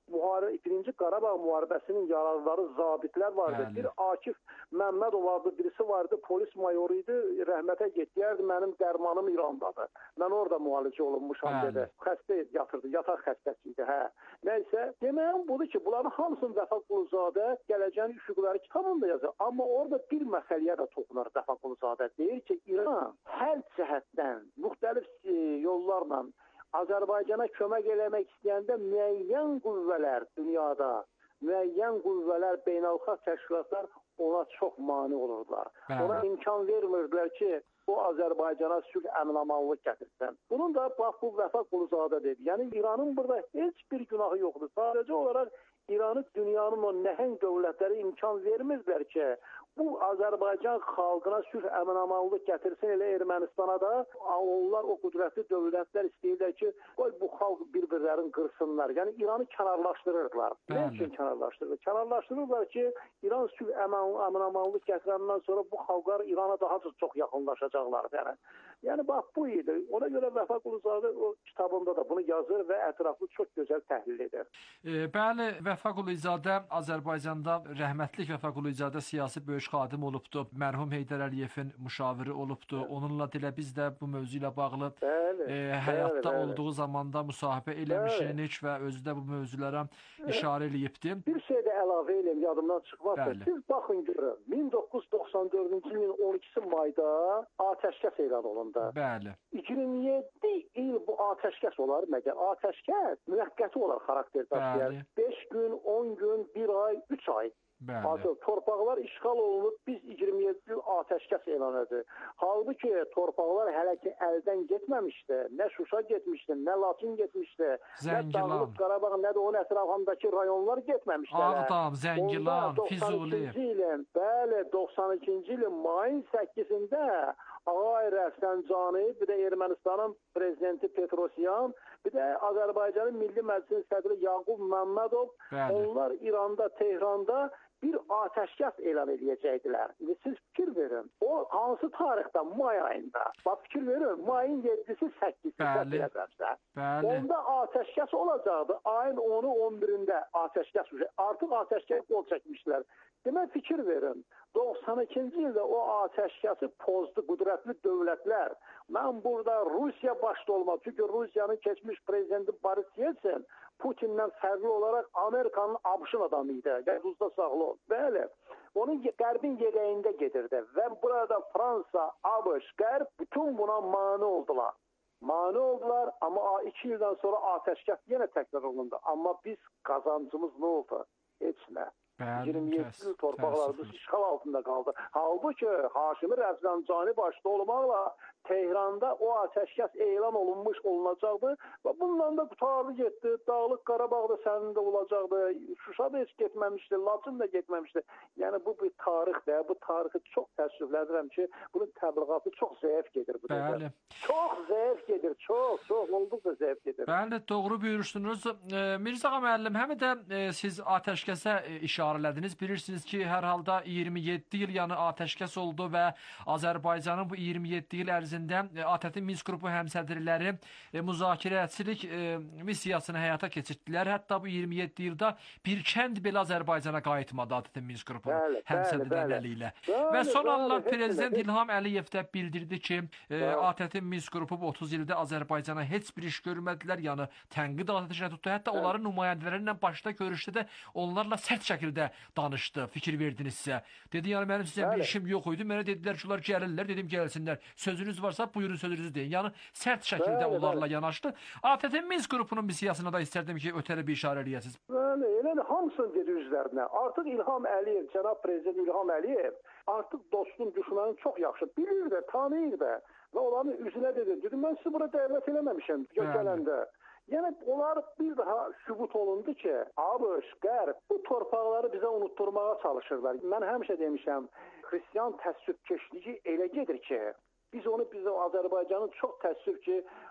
müharibə, birinci Qarabağ müharibəsinin yararları zabitlər vardı. Bəli. Bir Akif Məmmədov vardı, birisi vardı, polis mayoru idi, rəhmətə getdiyərdi, mənim dərmanım İrandadır. Mən orada müalicə olunmuşam Bəli. dedi. Xəstə yatırdı, yataq xəstəsi idi, hə. Nəysə, deməyəm budur ki, bunların hamısını Vəfa Quluzadə gələcəyin üfüqləri kitabında yazır. Amma orada bir məsələyə də toxunur Vəfa Quluzadə. Deyir ki, İran hər cəhətdən müxtəlif yollarla Azərbaycana kömək eləmək istəyəndə müəyyən qüvvələr dünyada, müəyyən qüvvələr, beynəlxalq təşkilatlar ona çox mane olurdular. Bəli. Ona imkan vermirdilər ki, o Azərbaycana sülh əmin-amanlıq gətirsin. Bunun da bax bu Vəfa Quluzadə dedi. Yəni İranın burada heç bir günahı yoxdur. Sadəcə olaraq İranı dünyanın o nəhəng dövlətləri imkan vermirdilər ki, bu Azərbaycan xalqına sülh əmin-amanlıq gətirsin, elə Ermənistana da. Onlar o qüdrətli dövlətlər istəyirlər ki, qoy bu xalq bir-birlərini qırsınlar. Yəni İranı kənarlaşdırırdılar. Nə üçün kənarlaşdırırlar? Kənarlaşdırırlar ki, İran sülh əmin-amanlıq gətirəndən sonra bu xalqlar İrana daha çox yaxınlaşacaqlar. Yəni, yəni bax bu idi. Ona görə Vəfa Quluzadə o kitabında da bunu yazır və ətraflı çox gözəl təhlil edir. E, bəli, Vəfa Quluzadə Azərbaycanda rəhmətlik Vəfa Quluzadə siyasi böyük xadim olubdu. Mərhum Heydər Əliyevin müşaviri olubdu. Evet. Onunla dilə biz də bu mövzu ilə bağlı bəli, e, həyatda bəli, bəli. olduğu zamanda müsahibə eləmişik və özü də bu mövzulara evet. işarə eləyibdi. Bir şey də əlavə eləyim, yadımdan çıxmazsa. Siz baxın görün, min doqquz yüz doxsan dördüncü ilin on ikisi mayda atəşkəs elan olundu. Bəli. iyirmi yeddi il bu atəşkəs olar məgər? Atəşkəs müvəqqəti olar xarakter daşıyır. beş gün, on gün, bir ay, üç ay. Artıq torpaqlar işğal olunub, biz iyirmi yeddi il atəşkəs elan edir. Halbuki torpaqlar hələ ki əldən getməmişdi. Nə Şuşa getmişdi, nə Laçın getmişdi, Zəngilan. Nə Dağlıq Qarabağ, nə də onun ətrafındakı rayonlar getməmişdi. Ağdam, Zəngilan, Füzuli. ilin, bəli, doxsan ikinci ilin mayın səkkizində Ağay Rəfsəncani, bir də Ermənistanın prezidenti Petrosyan, bir də Azərbaycanın Milli Məclisin sədri Yaqub Məmmədov, bəli. Onlar İranda, Tehranda bir atəşkəs elan edəcəkdilər. Siz fikir verin. O hansı tarixdə? May ayında. Bax fikir verin. Mayın yeddisi səkkizisi. Bəli. Bəli. Onda atəşkəs olacaqdı. Ayın onu on birində atəşkəs. Artıq atəşkəs qol çəkmişlər. Demək fikir verin. doxsan ikinci ildə o atəşkəsi pozdu qüdrətli dövlətlər. Mən burada Rusiya başda olmaq. Çünki Rusiyanın keçmiş prezidenti Boris Yeltsin Putin'dən fərqli olaraq Amerikanın ABŞ-ın adamı idi. Qəduzda sağlı ol. Bəli. Onun qərbin yegəyində gedirdi. Və burada Fransa, ABŞ, qərb bütün buna mane oldular. Mane oldular, amma iki ildən sonra atəşkəs yenə təkrar olundu. Amma biz qazancımız nə oldu? Heç nə. iyirmi yeddi il torpaqlarımız işğal altında qaldı. Halbuki Haşimi Rəfsəncani başda olmaqla Tehranda o atəşkəs elan olunmuş olunacaqdı və bundan da qutarlı getdi. Dağlıq Qarabağ da sənin də olacaqdı. Şuşa da heç getməmişdi, Laçın da getməmişdi. Yəni bu bir tarixdir. Bu tarixi çox təəssüflənirəm ki, bunun təbliğatı çox zəif gedir bu dəfə. Çox zəif gedir, çox, çox olduqca zəif gedir. Bəli, doğru buyurursunuz. E, Mirzə ağa müəllim, həm də e, siz atəşkəsə e, işarələdiniz. Bilirsiniz ki, hər halda iyirmi yeddi il yəni atəşkəs oldu və Azərbaycanın bu iyirmi yeddi il ərzində A T T Minsk qrupu həmsədrləri e, müzakirəçilik e, missiyasını həyata keçirdilər. Hətta bu iyirmi yeddi ildə bir kənd belə Azərbaycana qayıtmadı A T T Minsk qrupunun həmsədrləri əli ilə. Və son anlar Prezident İlham Əliyev də bildirdi ki, e, A T T Minsk qrupu bu otuz ildə Azərbaycana heç bir iş görmədilər, yəni tənqid atəşinə tutdu. Hətta onların nümayəndələri ilə başda görüşdə də onlarla sərt şəkildə danışdı, fikir verdinizsə. Dedi, yəni mənim sizə bir işim yox idi. Mənə dedilər ki, onlar gəlirlər, dedim gəlsinlər. Sözünüz varsa buyurun sözünüzü deyin. Yəni sərt şəkildə bəli, onlarla bəli. yanaşdı. A T T Minsk qrupunun missiyasına da istərdim ki, ötəri bir işarə eləyəsiniz. Bəli, elədir. Hamısını dedi üzlərinə. Artıq İlham Əliyev, cənab prezident İlham Əliyev artıq dostun, düşməni çox yaxşı bilir də, tanıyır da və onların üzünə dedi. Dedim, mən sizi bura dəvət eləməmişəm gələndə. Yəni onlar bir daha sübut olundu ki, ABŞ, Qərb bu torpaqları bizə unutturmağa çalışırlar. Mən həmişə demişəm, xristian təəssübkeşliyi elə gedir ki, biz onu biz Azərbaycanın çox təəssüf ki,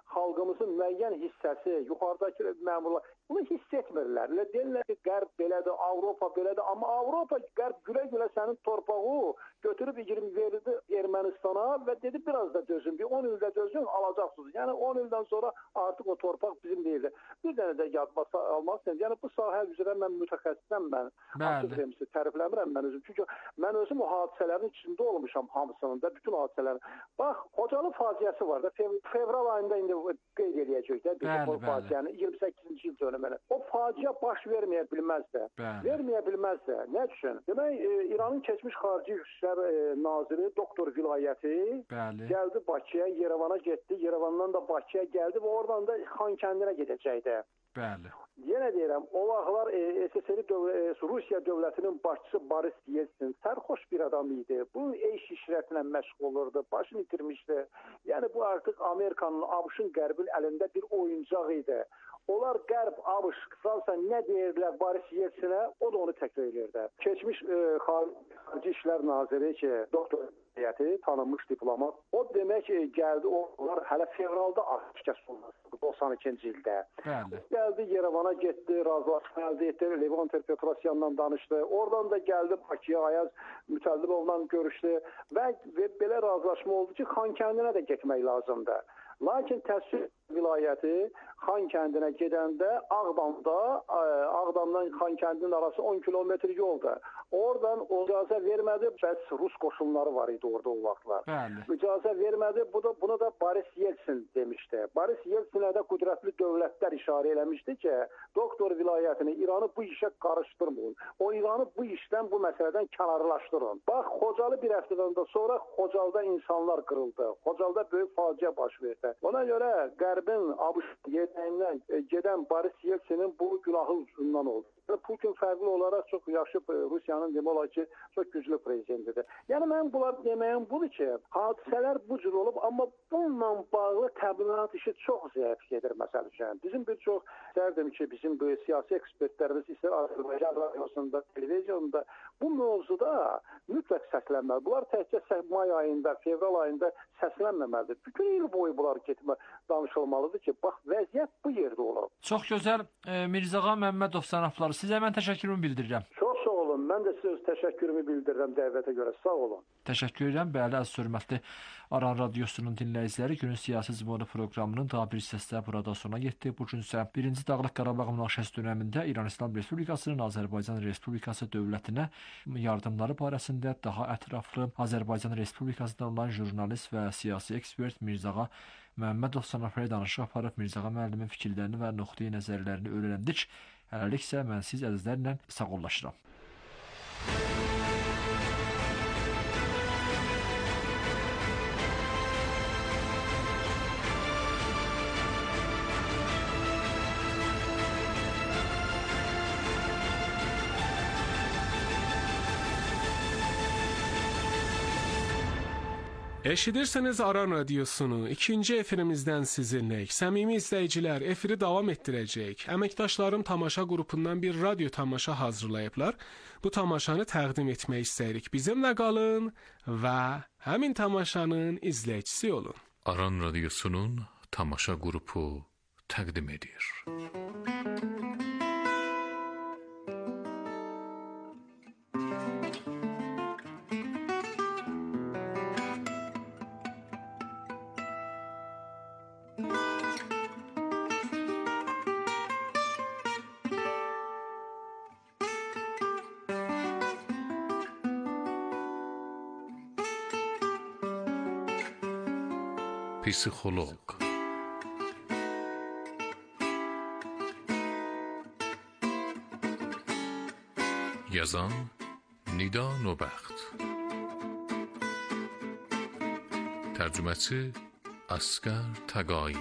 xalqımızın müəyyən hissəsi, yuxarıdakı məmurlar bunu hiss etmirlər. Deyirlər ki, Qərb belədir, Avropa belədir, amma Avropa, Qərb gülə-gülə sənin torpağı götürüb iyirmi verdi Ermənistana və dedi biraz da dözün, bir on ildə dözün, alacaqsınız. Yəni on ildən sonra artıq o torpaq bizim deyildi. Bir dənə də yadma almazsınız. Yəni bu sahə üzrə mən mütəxəssisəm, mən artıq demisi tərifləmirəm mən özüm. Çünki mən özüm o hadisələrin içində olmuşam hamısının da, bütün hadisələrin. Bax, Xocalı faciəsi var da, fevral ayında indi qeyd edəcək də, bir faciəni iyirmi səkkizinci il dönəməni. O faciə baş verməyə bilməz də. Bəli. Verməyə bilməz də. Nə üçün? Demək, e, İranın keçmiş xarici İşlər e, naziri doktor vilayəti Bəli. gəldi Bakıya, Yerevana getdi, Yerevandan da Bakıya gəldi və oradan da Xankəndinə gedəcəkdi. Bəli. Yenə deyirəm, o vaxtlar e, S S R dövlət, e, Rusiya dövlətinin başçısı Boris Yeltsin sərxoş bir adam idi. Bu eş işrətlə məşğul olurdu, başını itirmişdi. Yəni bu artıq Amerikanın, ABŞ-ın, Qərbin əlində bir oyuncaq idi. Onlar Qərb, ABŞ, Fransa nə deyirlər Boris Yeltsinə, o da onu təkrar edirdi. Keçmiş e, xarici İşlər naziri ki, doktor heyəti, tanınmış diplomat, o demək ki, gəldi, onlar hələ fevralda atəşkəs olundu, doxsan ikinci ildə. Bəli. Gəldi, Yerevana getdi, razılaşma əldə etdi, Levon Ter-Petrosyanla danışdı. Oradan da gəldi Bakıya, Ayaz Mütəllimovla görüşdü və, və belə razılaşma oldu ki, Xankəndinə də getmək lazımdır. Lakin təsvir vilayəti Xankəndinə gedəndə Ağdamda, Ağdamdan Xankəndinin arası on kilometr yoldur. Oradan icazə vermədi, bəs Rus qoşunları var idi orada o vaxtlar. Bəli. İcazə vermədi, bu da, bunu da Boris Yeltsin demişdi. Boris Yeltsinə də qüdrətli dövlətlər işarə eləmişdi ki, doktor vilayətini, İranı bu işə qarışdırmayın. O İranı bu işdən, bu məsələdən kənarlaşdırın. Bax, Xocalı bir həftədən də sonra Xocalıda insanlar qırıldı. Xocalıda böyük faciə baş verdi. Ona görə Qərbin ABŞ yetəyindən gedən Boris Yeltsinin bu günahı üzündən oldu. Putin fərqli olaraq çox yaxşı Rusiyanın demək olar ki, çox güclü prezidentidir. Yəni mən bunlar deməyim budur ki, hadisələr bu cür olub, amma bununla bağlı təbliğat işi çox zəif gedir məsəl üçün. Bizim bir çox istərdim ki, bizim bu siyasi ekspertlərimiz istər Azərbaycan radiosunda, televizyonda bu mövzuda mütləq səslənməli. Bunlar təkcə may ayında, fevral ayında səslənməməlidir. Bütün il boyu bunlar getmə danışılmalıdır ki, bax vəziyyət bu yerdə olub. Çox gözəl. E, Mirzağa Məmmədov cənabları, sizə mən təşəkkürümü bildirirəm. Çox sağ olun. Mən də sizə təşəkkürümü bildirirəm dəvətə görə. Sağ olun. Təşəkkür edirəm. Bəli, əziz hörmətli Aran Radiosunun dinləyiciləri, günün siyasi zıvonu proqramının daha bir hissəsi burada sona yetdi. Bu gün isə birinci Dağlıq Qarabağ münaqişəsi dövründə İran İslam Respublikasının Azərbaycan Respublikası dövlətinə yardımları barəsində daha ətraflı Azərbaycan Respublikasından olan jurnalist və siyasi ekspert Mirzağa Məmmədov cənabları danışıq aparıb Mirzağa müəllimin fikirlərini və nöqteyi nəzərlərini öyrəndik. Hələlik isə mən siz əzizlərlə sağollaşıram. Eşidirsiniz Aran Radiosunu. İkinci efirimizdən sizinləyik. Səmimi izləyicilər, efiri davam etdirəcəyik. Əməkdaşlarım tamaşa qrupundan bir radio tamaşa hazırlayıblar. Bu tamaşanı təqdim etmək istəyirik. Bizimlə qalın və həmin tamaşanın izləyicisi olun. Aran Radiosunun tamaşa qrupu təqdim edir. Psixoloq. Yazan Nida Nobəxt. Tərcüməçi Əsqər Təqai.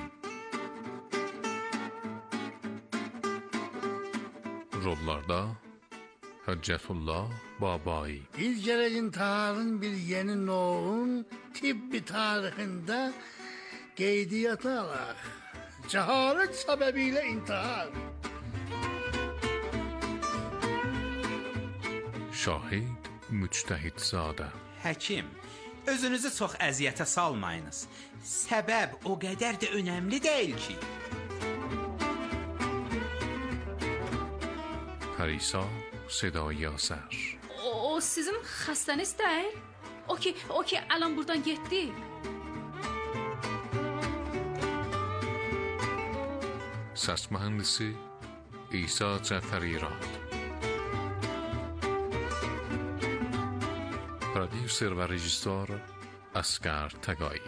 Rollarda Hüccətullah Babai. Bir gərək intiharın bir yeni növün tibbi tarixində qeydiyyata alaq. Cəhalət səbəbilə intihar. Şahid Müctəhidzadə. Həkim, Özünüzü çox əziyyətə salmayınız. Səbəb o qədər də önəmli deyil ki. پریسا صدای آسر. O, o sizin xəstəniz deyil? O ki, o ki الان buradan getdi. Səs mühəndisi İsa Cəfərirad. Prodüser və rejissor Asgar Tagayi.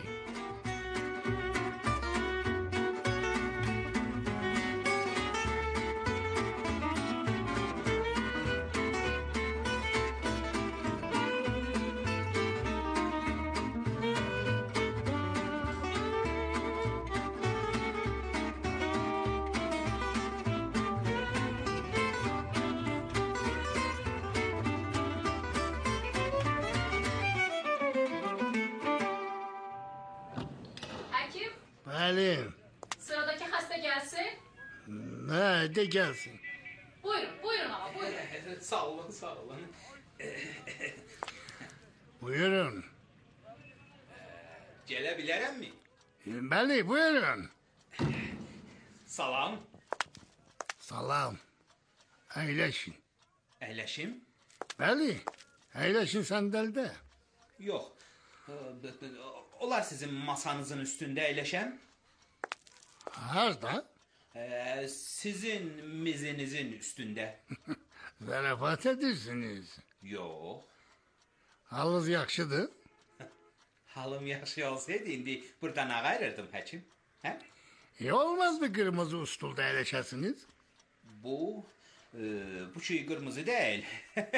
Bəli. Sıradakı xəstə gəlsin. Hə, de gəlsin. Buyurun, buyurun ağa, buyurun. Sağ olun, sağ olun. Buyurun. Gələ bilərəmmi? Bəli, buyurun. Salam. Salam. Əyləşin. Əyləşim? Bəli, əyləşin səndəldə. Yox. Olar sizin masanızın üstündə əyləşəm? Harda? Ee, sizin mizinizin üstündə. Zarafat edirsiniz. Yox. Halınız yaxşıdır? Halım yaxşı olsaydı indi burada nə qayırırdım həkim? Hə? E olmaz mı qırmızı ustulda əyləşəsiniz? Bu, e, bu şey qırmızı deyil.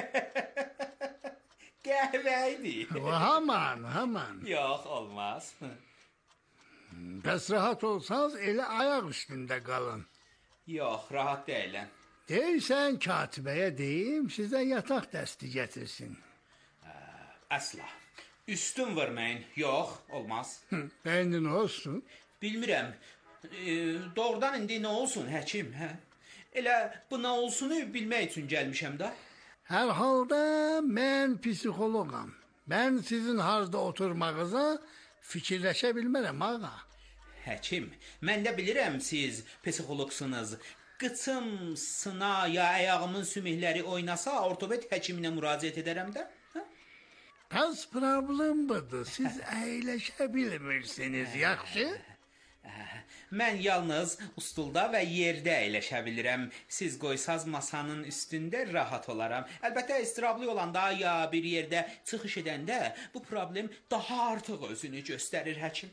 Qəhvəydi. Haman, haman. Yox, olmaz. Bəs rahat olsanız elə ayaq üstündə qalın. Yox, rahat deyiləm. Deyirsən katibəyə deyim, sizə yataq dəsti gətirsin. Əsla. Üstün verməyin. Yox, olmaz. Bəndi nə olsun? Bilmirəm. E, doğrudan indi nə olsun həkim? Hə? Elə bu nə olsunu bilmək üçün gəlmişəm da. Hər halda mən psixoloqam. Mən sizin harda oturmağınıza fikirləşə bilmərəm ağa. Həkim, mən də bilirəm siz psixoloqsunuz. Qıçım sına ya ayağımın sümükləri oynasa ortoped həkiminə müraciət edərəm də. Hə? Pəs problem budur. Siz əyləşə bilmirsiniz, yaxşı? Mən yalnız stulda və yerdə əyləşə bilirəm. Siz qoysaz masanın üstündə rahat olaram. Əlbəttə istirablı olanda ya bir yerdə çıxış edəndə bu problem daha artıq özünü göstərir həkim.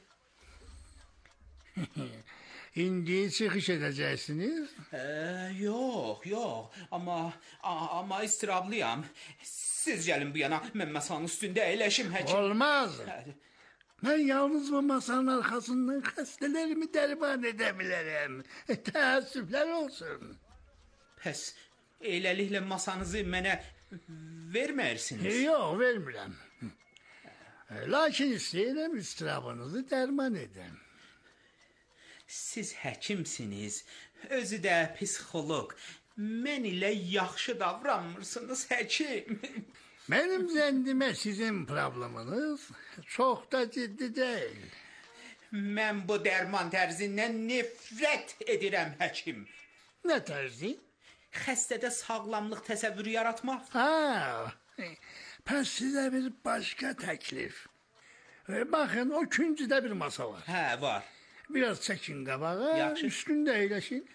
İndi çıxış edəcəksiniz? Ee, yox, yox. Amma amma istirablıyam. Siz gəlin bu yana, mən masanın üstündə əyləşim həkim. Olmaz. Mən yalnız bu masanın arxasından xəstələrimi dərman edə bilərəm. Təəssüflər olsun. Pəs, eləliklə masanızı mənə verməyirsiniz. Yox, vermirəm. Lakin istəyirəm istirabınızı dərman edəm. Siz həkimsiniz, özü də psixoloq. Mən ilə yaxşı davranmırsınız həkim. Mənim zəndimə sizin probleminiz çox da ciddi deyil. Mən bu dərman tərzindən nifrət edirəm həkim. Nə tərzi? Xəstədə sağlamlıq təsəvvürü yaratmaq. Ha, pəs sizə bir başqa təklif. Baxın, o küncüdə bir masa var. Hə, var. Biraz çəkin qabağa, Yaxşı. üstündə əyləşin.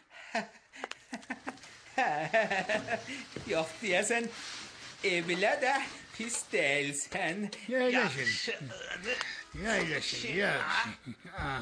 Yox, deyəsən, evlə də pis deyilsən. Əyləşin. Əyləşin, yaxşı.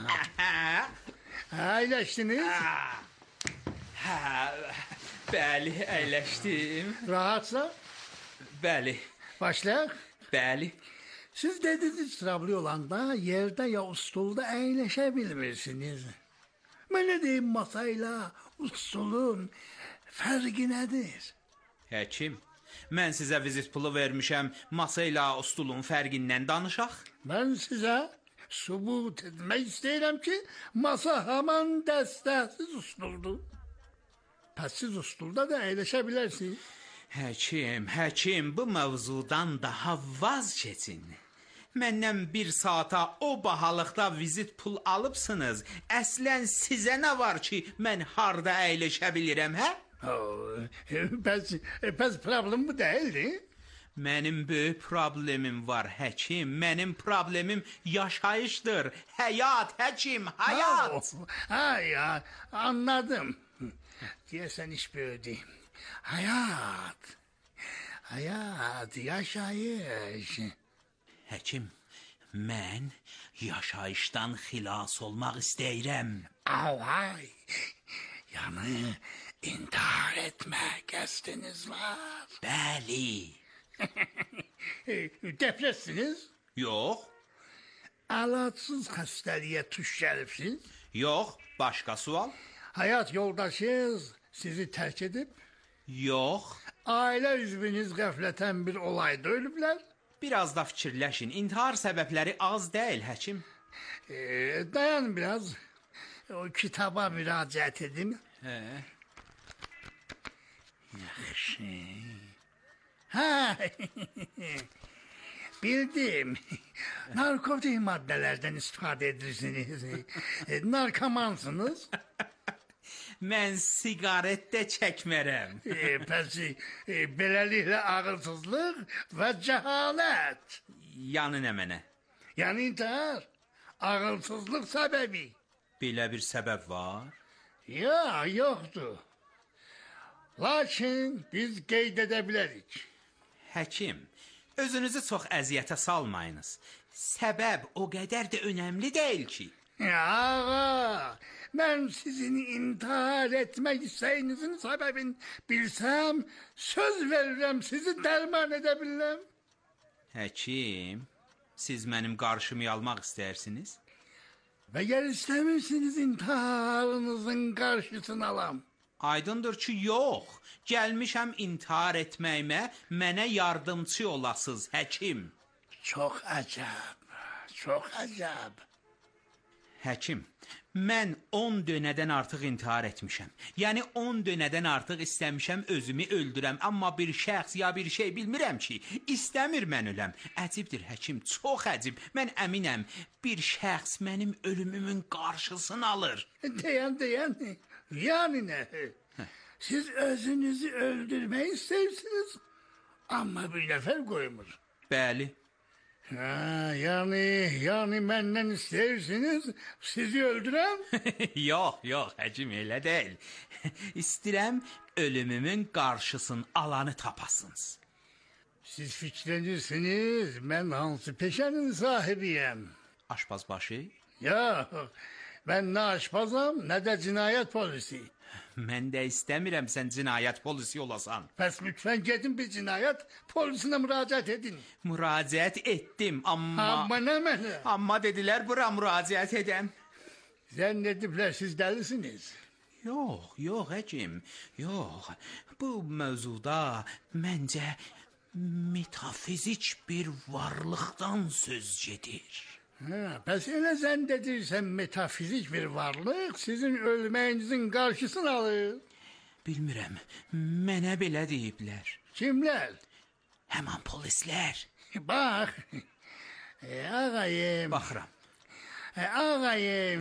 Əyləşdiniz? Hə, bəli, əyləşdim. Rahatsa? Bəli. Başlayaq? Bəli. Siz dediniz istirablı olanda yerdə ya stulda əyləşə bilmirsiniz. Mənə deyim, masayla stulun fərqi nədir? Həkim, mən sizə vizit pulu vermişəm, masa ilə stulun fərqindən danışaq. Mən sizə sübut etmək istəyirəm ki, masa haman dəstəsiz stuldur. Pəs siz stulda da əyləşə bilərsiniz. Həkim, həkim, bu mövzudan daha vaz keçin. məndən bir saata o bahalıqda vizit pul alıbsınız. Əslən sizə nə var ki, mən harda əyləşə bilirəm, hə? Bəs, bəs problem bu deyildi? Mənim böyük problemim var, həkim. Mənim problemim yaşayışdır. Həyat, həkim, həyat. Ha ya, anladım. Deyəsən iş böyüdü. Hayat. Hayat, yaşayış. Həkim, mən yaşayışdan xilas olmaq istəyirəm. Ay, yəni intihar etmə qəsdiniz var. Bəli. Depressiniz? Yox. Əlacsız xəstəliyə tuş gəlibsiniz? Yox, başqa sual? Hayat yoldaşınız sizi tərk edib? Yox. Ailə üzvünüz qəflətən bir olayda ölüblər? Biraz da fikirləşin. İntihar səbəbləri az deyil, həkim. E, dayan biraz. O kitaba müraciət edin. Hə. Yaxşı. Ha, bildim. Narkotik maddelerden istifade edirsiniz. Narkomansınız. Mən sigaret də çəkmərəm. E, pəsi, e, beləliklə ağılsızlıq və cəhalət. Yəni nə mənə? Yəni intihar. Ağılsızlıq səbəbi. Belə bir səbəb var? Ya, yoxdur. Lakin biz qeyd edə bilərik. Həkim, özünüzü çox əziyyətə salmayınız. Səbəb o qədər də önəmli deyil ki. Ya, ağa, mən sizin intihar etmək istəyinizin səbəbini bilsəm, söz verirəm sizi dərman edə bilirəm. Həkim, siz mənim qarşımı almaq istəyirsiniz? Və gəl istəmirsiniz intiharınızın qarşısını alam. Aydındır ki, yox. Gəlmişəm intihar etməyimə, mənə yardımçı olasınız, həkim. Çox əcəb, çox əcəb. Həkim, mən on dönədən artıq intihar etmişəm. Yəni on dönədən artıq istəmişəm özümü öldürəm, amma bir şəxs ya bir şey bilmirəm ki, istəmir mən öləm. Əcibdir, həkim, çox əcib. Mən əminəm, bir şəxs mənim ölümümün qarşısını alır. Deyən, deyən, yəni nə? Siz özünüzü öldürmək istəyirsiniz, amma bir nəfər qoymur. Bəli. Ha, yəni, yəni məndən istəyirsiniz, sizi öldürəm? Yox, yox, həkim, elə deyil. İstəyirəm ölümümün qarşısını alanı tapasınız. Siz fiklənirsiniz, mən hansı peşənin sahibiyəm? Aşpazbaşı? Yox, mən nə aşpazam, nə də cinayət polisi. Mən də istəmirəm sən cinayət polisi olasan. Pəs lütfən gedin bir cinayət polisinə müraciət edin. Müraciət etdim, amma... Amma nə mənə? Amma dedilər bura müraciət edəm. Zənn ediblər, siz dəlisiniz. Yox, yox, həkim, yox. Bu mövzuda məncə metafizik bir varlıqdan söz gedir. Hə, bəs elə zənn edirsən metafizik bir varlıq sizin ölməyinizin qarşısını alır. Bilmirəm, mənə belə deyiblər. Kimlər? Həman polislər. Bax, e, ağayım. Baxıram. E, ağayım,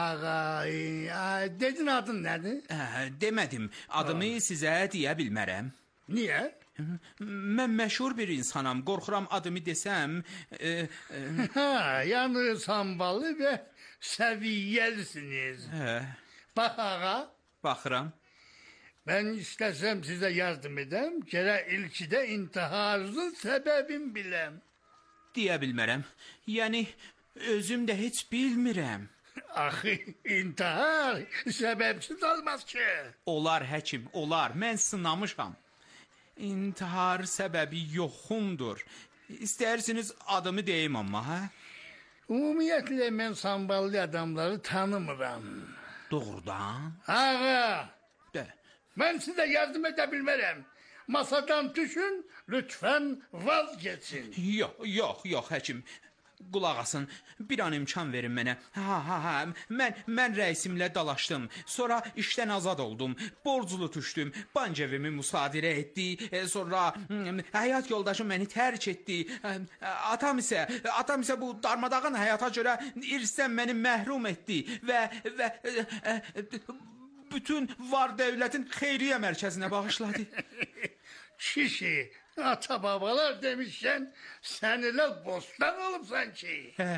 ağayım. Dedin adın nədir? Hə, demədim, adımı sizə deyə bilmərəm. Niyə? Mən məşhur bir insanam, qorxuram adımı desəm... E, e... Ha, yəni sambalı və səviyyəlisiniz. Hə. Bax ağa. Baxıram. Mən istəsəm sizə yardım edəm, gərək ilkidə intiharınızın səbəbini biləm. Deyə bilmərəm, yəni özüm də heç bilmirəm. Axı, intihar səbəbsiz olmaz ki. Olar həkim, olar, mən sınamışam. İntihar səbəbi yoxumdur. İstəyirsiniz adımı deyim amma, hə? Ümumiyyətlə mən samballı adamları tanımıram. Doğrudan? Ağa! De. Mən sizə yardım edə bilmərəm. Masadan düşün, lütfən vazgeçin. Yox, yox, yox, həkim. qulaq asın, bir an imkan verin mənə. Ha, ha, ha, mən, mən rəisimlə dalaşdım, sonra işdən azad oldum, borclu düşdüm, bancevimi müsadirə etdi, e, sonra m, həyat yoldaşım məni tərk etdi, e, atam isə, atam isə bu darmadağın həyata görə irsdən məni məhrum etdi və, və e, e, bütün var dövlətin xeyriyyə mərkəzinə bağışladı. Kişi, ata-babalar demişkən, sən elə bostan olubsan ki.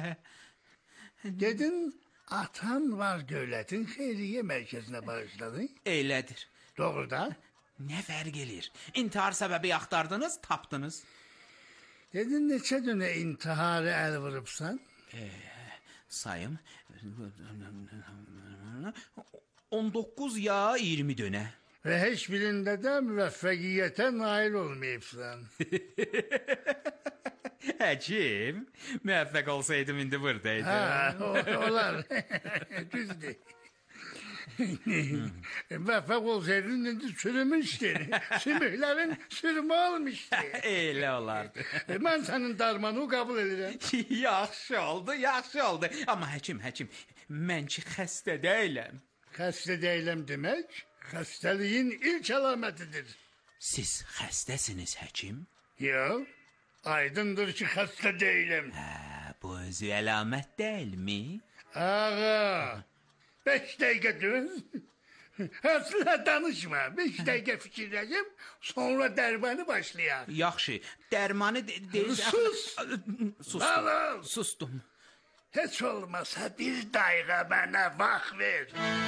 Dedin, atan var dövlətin xeyriyyə mərkəzinə bağışladı. Eylədir. Doğrudan? Nə fərq eləyir? İntihar səbəbi axtardınız, tapdınız. Dedin, neçə dönə intiharı əl vurubsan? E, sayım. on doqquz ya iyirmi dönə. Və heç birində də müvəffəqiyyətə nail olmayıbsan. Həkim, müvəffəq olsaydım indi buradaydım. Hə, olar. Düzdür. Müvəffəq olsaydın indi sürümüşdür. Sümüklərin sürümü olmuşdur. Elə olardı. Mən sənin darmanı qəbul edirəm. Yaxşı oldu, yaxşı oldu. Amma həkim, həkim, mən ki xəstə deyiləm. Xəstə deyiləm demək, xəstəliyin ilk əlamətidir. Siz xəstəsiniz, həkim? Yox, aydındır ki, xəstə deyiləm. Hə, bu özü əlamət deyilmi? Ağa, beş dəqiqə döz. Əslə danışma, beş dəqiqə fikirləşim, sonra dərmanı başlayaq. Yaxşı, dərmanı deyil... Sus! Sustum, sustum. Heç olmasa bir dəqiqə mənə vaxt ver.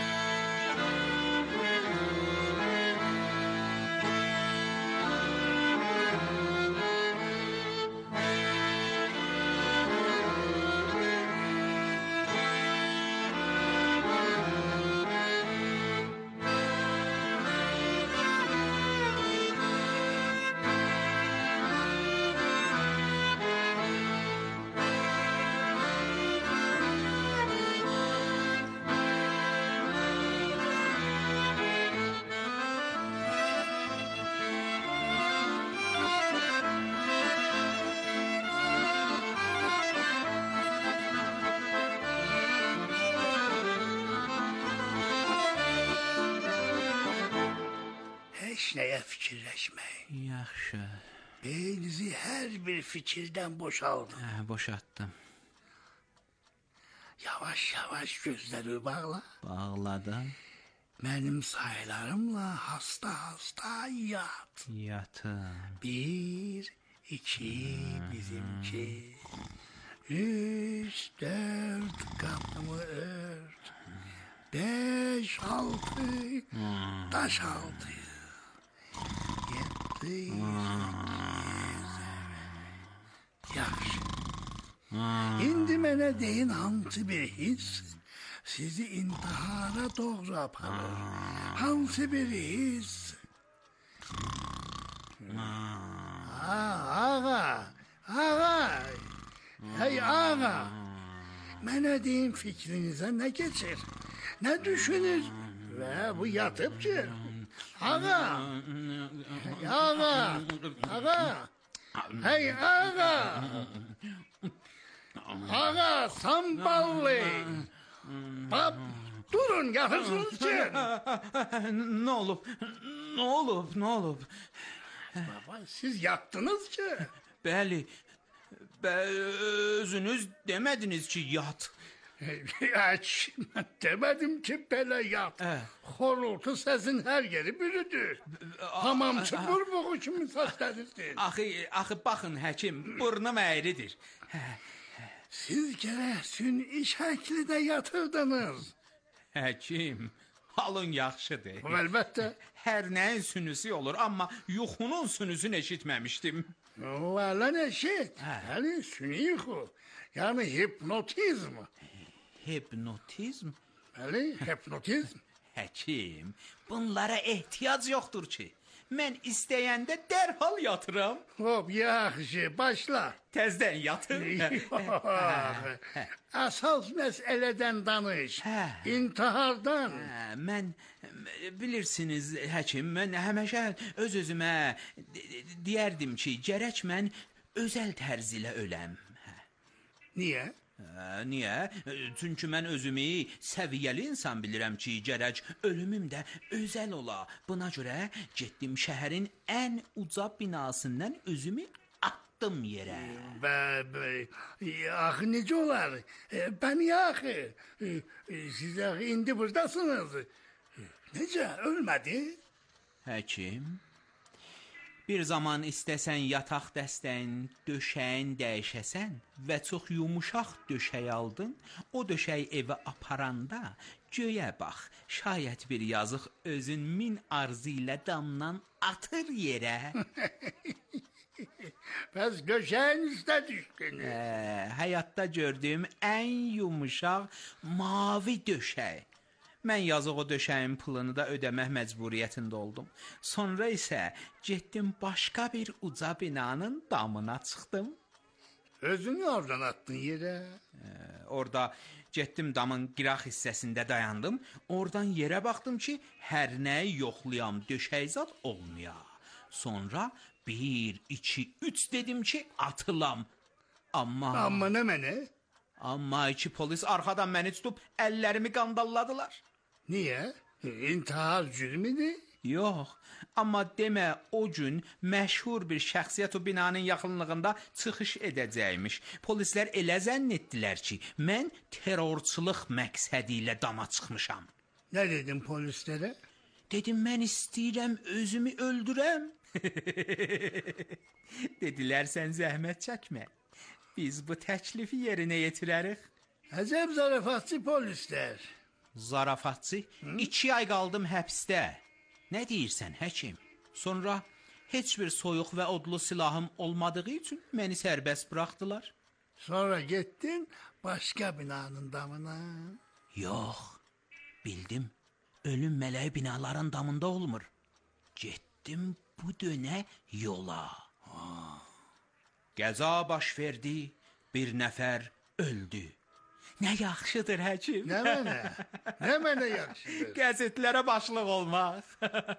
Heç nəyə fikirləşmək. Yaxşı. Beyninizi hər bir fikirdən boşaldın. Hə, boşaltdım. Yavaş-yavaş gözləri bağla. Bağladım. Mənim sayılarımla hasta-hasta yat. Yatım. Bir, iki, bizimki. Üç, dört, qapımı ört. Beş, altı, daş altı. Yedi, yaxşı. İndi mənə deyin hansı bir his sizi intihara doğru aparır. Hansı bir his? Ağa, ağa, hey ağa. Mənə deyin fikrinizə nə keçir? Nə düşünür? Və bu yatıb ki? Ağa, ağa, ağa, hey ağa, ağa samballı, bab, durun yatırsınız ki. Ne olub, ne olub, ne olub? Baba, siz yattınız ki. Bəli, bə, özünüz demədiniz ki yat. Heç, mən demədim ki belə yat. Xorultu səsin hər yeri bürüdür. Hamamçı burbuğu kimi səslənirdir. Axı, axı baxın həkim, burnum əyridir. Siz gərək sünni şəkildə yatırdınız. Həkim, halın yaxşıdır. Əlbəttə. Hər nəyin sünüsü olur, amma yuxunun sünüsünü eşitməmişdim. Valla eşit. Həli sünni yuxu. Yəni hipnotizm. Hipnotizm? Bəli, hipnotizm. Həkim, bunlara ehtiyac yoxdur ki. Mən istəyəndə dərhal yatıram. Hop, yaxşı, başla. Təzdən yatır. Əsas məsələdən danış. İntihardan. Mən, bilirsiniz, həkim, mən həməşə öz-özümə deyərdim ki, gərək mən özəl tərz ilə öləm. Niyə? Hə, niyə? Çünki mən özümü səviyyəli insan bilirəm ki, gərək ölümüm də özəl ola. Buna görə getdim şəhərin ən uca binasından özümü attım yerə. Bə, bə, axı necə olar? Bən yaxı. Siz axı indi buradasınız. Necə, ölmədi? Həkim, bir zaman istəsən yataq dəstəyin, döşəyin dəyişəsən və çox yumuşaq döşək aldın, o döşək evə aparanda göyə bax, şayət bir yazıq özün min arzu ilə damdan atır yerə. Bəs döşəyin üstə düşdün. Hə, həyatda gördüyüm ən yumuşaq mavi döşək. Mən yazıq o döşəyin pulunu da ödəmək məcburiyyətində oldum. Sonra isə getdim başqa bir uca binanın damına çıxdım. Özünü oradan attın yerə. Ee, orada getdim damın qıraq hissəsində dayandım. Oradan yerə baxdım ki, hər nəyi yoxlayam, döşək zad olmuya. Sonra bir, iki, üç dedim ki, atılam. Amma... Amma nə mənə? Amma iki polis arxadan məni tutub əllərimi qandalladılar. Niyə? İntihar cürmidir? Yox, amma demə o gün məşhur bir şəxsiyyət o binanın yaxınlığında çıxış edəcəkmiş. Polislər elə zənn etdilər ki, mən terrorçuluq məqsədi ilə dama çıxmışam. Nə dedin polislərə? Dedim, mən istəyirəm özümü öldürəm. Dedilər, sən zəhmət çəkmə. Biz bu təklifi yerinə yetirərik. Əcəb zarafatçı polislər. Zarafatçı? İki ay qaldım həbsdə. Nə deyirsən, həkim? Sonra heç bir soyuq və odlu silahım olmadığı üçün məni sərbəst buraxdılar. Sonra getdin başqa binanın damına. Yox, bildim, ölüm mələyi binaların damında olmur. Getdim bu dönə yola. Ha. Qəza baş verdi, bir nəfər öldü. Nə yaxşıdır, həkim. Nə mənə? Nə mənə yaxşıdır? Qəzetlərə başlıq olmaq.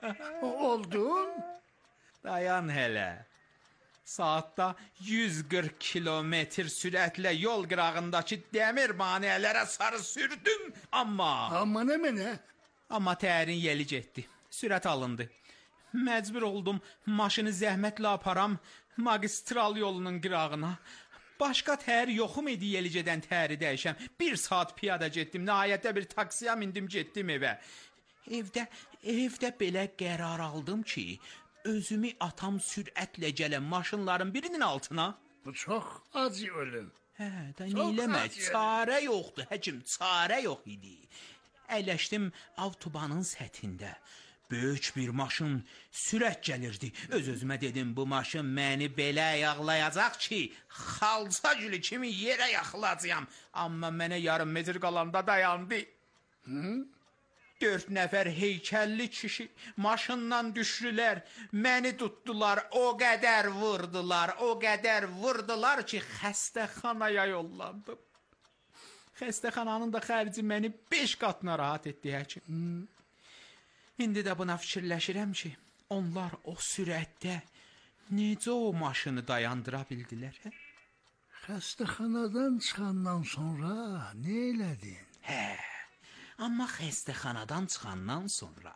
Oldun? Dayan hələ. Saatda yüz qırx kilometr sürətlə yol qırağındakı dəmir maneələrə sarı sürdüm, amma... Amma nə mənə? Amma tərin yeli getdi, sürət alındı. Məcbur oldum, maşını zəhmətlə aparam magistral yolunun qırağına. Başqa təhər yoxum idi yeli gedən təhəri dəyişəm. Bir saat piyada getdim, nəhayətdə bir taksiya mindim, getdim evə. Evdə, evdə belə qərar aldım ki, özümü atam sürətlə gələn maşınların birinin altına. Bu çox acı ölüm. Hə, da neyləmək, çarə yoxdur, həkim, çarə yox idi. Əyləşdim avtobanın səthində. Böyük bir maşın sürət gəlirdi. Öz-özümə dedim, bu maşın məni belə ayaqlayacaq ki, xalça gülü kimi yerə yaxılacağam. Amma mənə yarım metr qalanda dayandı. Hı? Dörd nəfər heykəlli kişi maşından düşdülər, məni tutdular, o qədər vurdular, o qədər vurdular ki, xəstəxanaya yollandım. Xəstəxananın da xərci məni beş qatına rahat etdi, həkim. Hı? İndi də buna fikirləşirəm ki, onlar o sürətdə necə o maşını dayandıra bildilər, hə? Xəstəxanadan çıxandan sonra nə elədin? Hə, amma xəstəxanadan çıxandan sonra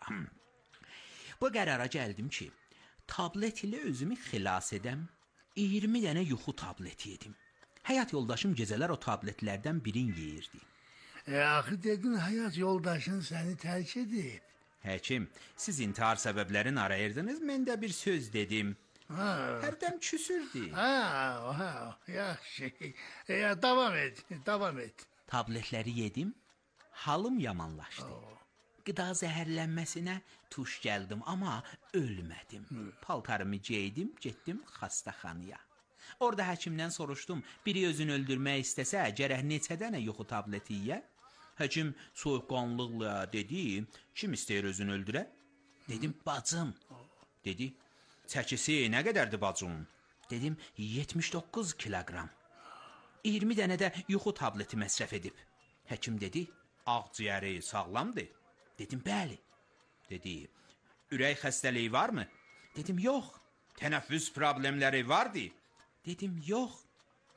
bu qərara gəldim ki, tablet ilə özümü xilas edəm, iyirmi dənə yuxu tableti yedim. Həyat yoldaşım gecələr o tabletlərdən birini yeyirdi. E, axı dedin, həyat yoldaşın səni tərk edib. Həkim, siz intihar səbəblərini arayırdınız, mən də bir söz dedim. Ha. Hərdən küsürdü. Ha, ha, yaxşı. E, davam et, davam et. Tabletləri yedim, halım yamanlaşdı. Oh. Qida zəhərlənməsinə tuş gəldim, amma ölmədim. Hmm. Paltarımı geydim, getdim xəstəxanaya. Orada həkimdən soruşdum, biri özünü öldürmək istəsə, gərək neçə dənə yuxu tableti yiyə? Həkim soyuqqanlıqla dedi, kim istəyir özünü öldürə? Dedim, bacım. Dedi, çəkisi nə qədərdir bacım? Dedim, yetmiş doqquz kiloqram. iyirmi dənə də yuxu tableti məsrəf edib. Həkim dedi, ağciyəri sağlamdır. Dedim, bəli. Dedi, ürək xəstəliyi varmı? Dedim, yox. Tənəffüs problemləri vardı. Dedim, yox.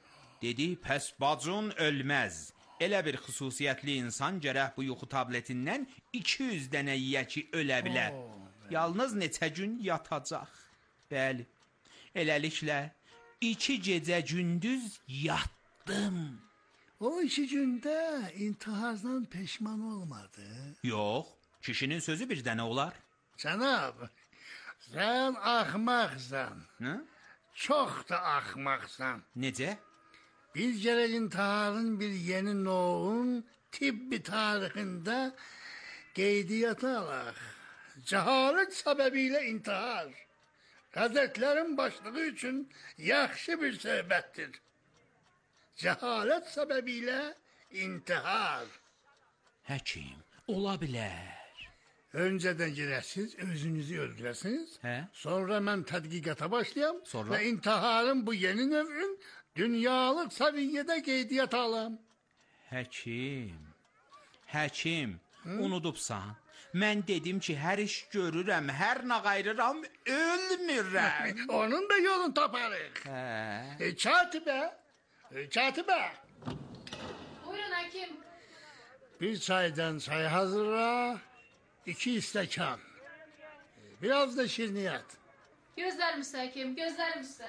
Dedi, pəs bacın ölməz. Elə bir xüsusiyyətli insan gərək bu yuxu tabletindən iki yüz dənə yiyə ki, ölə bilər. Yalnız neçə gün yatacaq. Bəli, eləliklə iki gecə gündüz yatdım. O iki gündə intihardan peşman olmadı. Yox, kişinin sözü bir dənə olar. Cənab, sən axmaqsan. Nə? Çox da axmaqsan. Necə? Biz gərək intiharın bir yeni novun tibbi tarixində qeydiyyata alaq. Cəhalət səbəbilə intihar. Qəzetlərin başlığı üçün yaxşı bir söhbətdir. Cəhalət səbəbilə intihar. Həkim, ola bilər. Öncədən girəsiz, özünüzü öldürəsiniz. Hə? Sonra mən tədqiqata başlayam. Sonra? Və intiharın bu yeni növün dünyalıq səviyyədə qeydiyyat alam. Həkim, həkim, Hı? unudubsan. Mən dedim ki, hər iş görürəm, hər nə qayırıram, ölmürəm. Onun da yolunu taparıq. Hə. E, katibə, e, katibə. Buyurun həkim. Bir çaydan çay hazırla, iki istəkan. E, biraz da şirniyyat. Gözlərim üstə həkim, gözlərim üstə.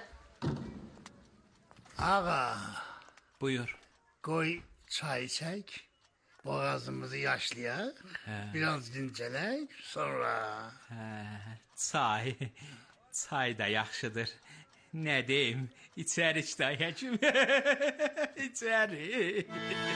Ağa. Buyur. Qoy çay çək. Boğazımızı yaşlayaq, hə. Biraz dincələk, sonra... Hə, çay, çay da yaxşıdır. Nə deyim, içərik də, həkim, içərik.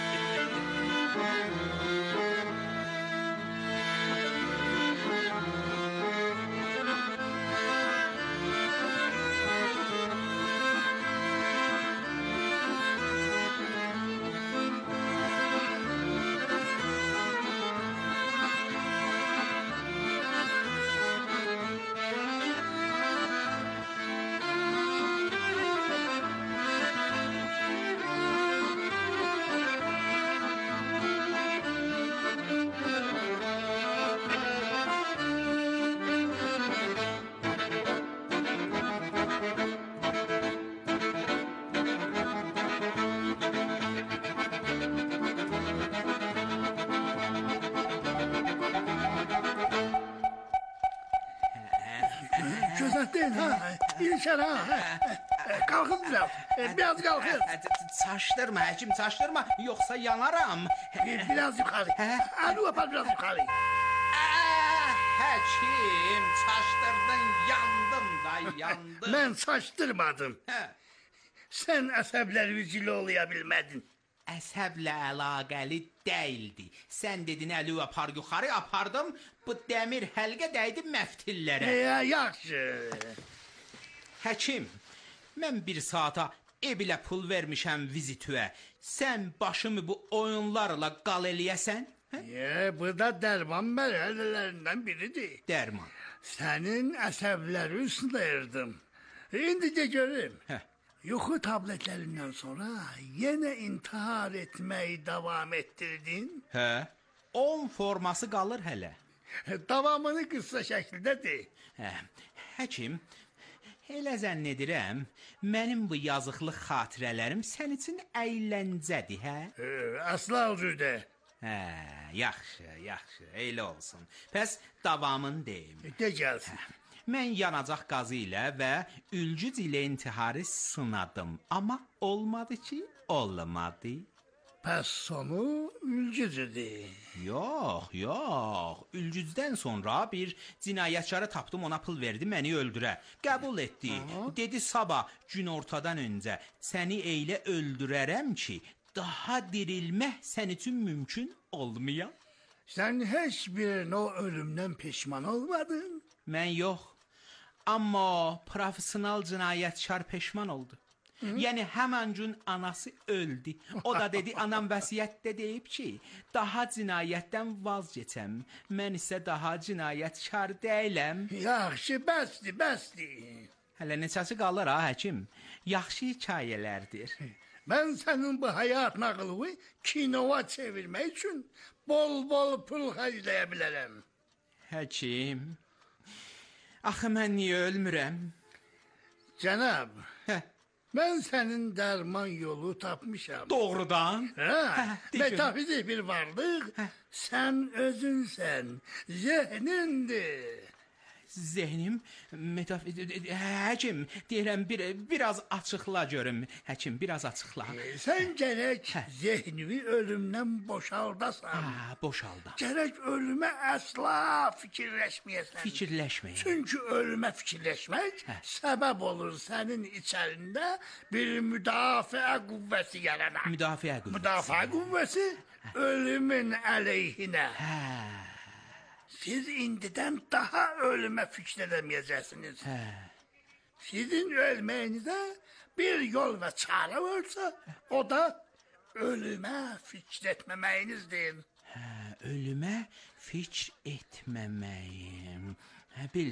Gözətdin, ha? İlişər, ha? Qalxın biraz, biraz qalxın. Çaşdırma, həkim, çaşdırma, yoxsa yanaram. Biraz yuxarı, əli öpər biraz yuxarı. Həkim, çaşdırdın, yandım da, yandım. Mən çaşdırmadım. Sən əsəbləri üzülü olaya bilmədin. Əsəblə əlaqəli deyildi. Sən dedin əli apar yuxarı, apardım, bu dəmir həlqə dəydi məftillərə. E, yaxşı. Həkim, mən bir saata ebilə pul vermişəm vizitüə. Sən başımı bu oyunlarla qal eləyəsən? E, bu da dərman mərhələlərindən biridir. Dərman. Sənin əsəbləri üstünəyirdim. İndi de görüm. Hə. Yuxu tabletlərindən sonra yenə intihar etməyi davam etdirdin? Hə, on forması qalır hələ. Davamını qısa şəkildə de. Hə, həkim, elə zənn edirəm, mənim bu yazıqlıq xatirələrim sən üçün əyləncədir, hə? E, əsla o cürdə. Hə, yaxşı, yaxşı, elə olsun. Pəs davamını deyim. De gəlsin. Hə. Mən yanacaq qazı ilə və ülgüc ilə intiharı sınadım. Amma olmadı ki, olmadı. Pəs sonu ülgücüdür. Yox, yox. Ülgücdən sonra bir cinayətkarı tapdım, ona pul verdi, məni öldürə. Qəbul etdi. Aha. Dedi, sabah gün ortadan öncə səni elə öldürərəm ki, daha dirilmək sən üçün mümkün olmayan. Sən heç birin o ölümdən peşman olmadın? Mən yox. Amma profesional cinayətkar peşman oldu. Hı? Yəni həmən gün anası öldü. O da dedi, anam vəsiyyətdə deyib ki, daha cinayətdən vaz keçəm. Mən isə daha cinayətkar deyiləm. Yaxşı, bəsdir, bəsdir. Hələ neçəsi qalır ha, həkim? Yaxşı hekayələrdir. Mən sənin bu həyat nağılını kinova çevirmək üçün bol-bol pul xərcləyə bilərəm. Həkim... Axı mən niyə ölmürəm? Cənab, Hə. Mən sənin dərman yolu tapmışam. Doğrudan? Hə, metafizik bir varlıq, sən özünsən, zehnindir. Zehnim, metafizik, həkim, deyirəm, bir, biraz açıqla görüm, həkim, biraz açıqla. E, sən gərək zehnini ölümdən boşaldasan. Ha, boşaldam. Gərək ölümə əsla fikirləşməyəsən. Fikirləşməyin. Çünki ölümə fikirləşmək hə. Səbəb olur sənin içərində bir müdafiə qüvvəsi yarana. Müdafiə qüvvəsi. Müdafiə qüvvəsi ölümün əleyhinə. Hə. Siz indidən daha ölümə fikir edəməyəcəksiniz. Hə. Sizin ölməyinizə bir yol və çarə varsa, o da ölümə fikir etməməyinizdir. Hə, ölümə fikir etməməyim. Hə, bil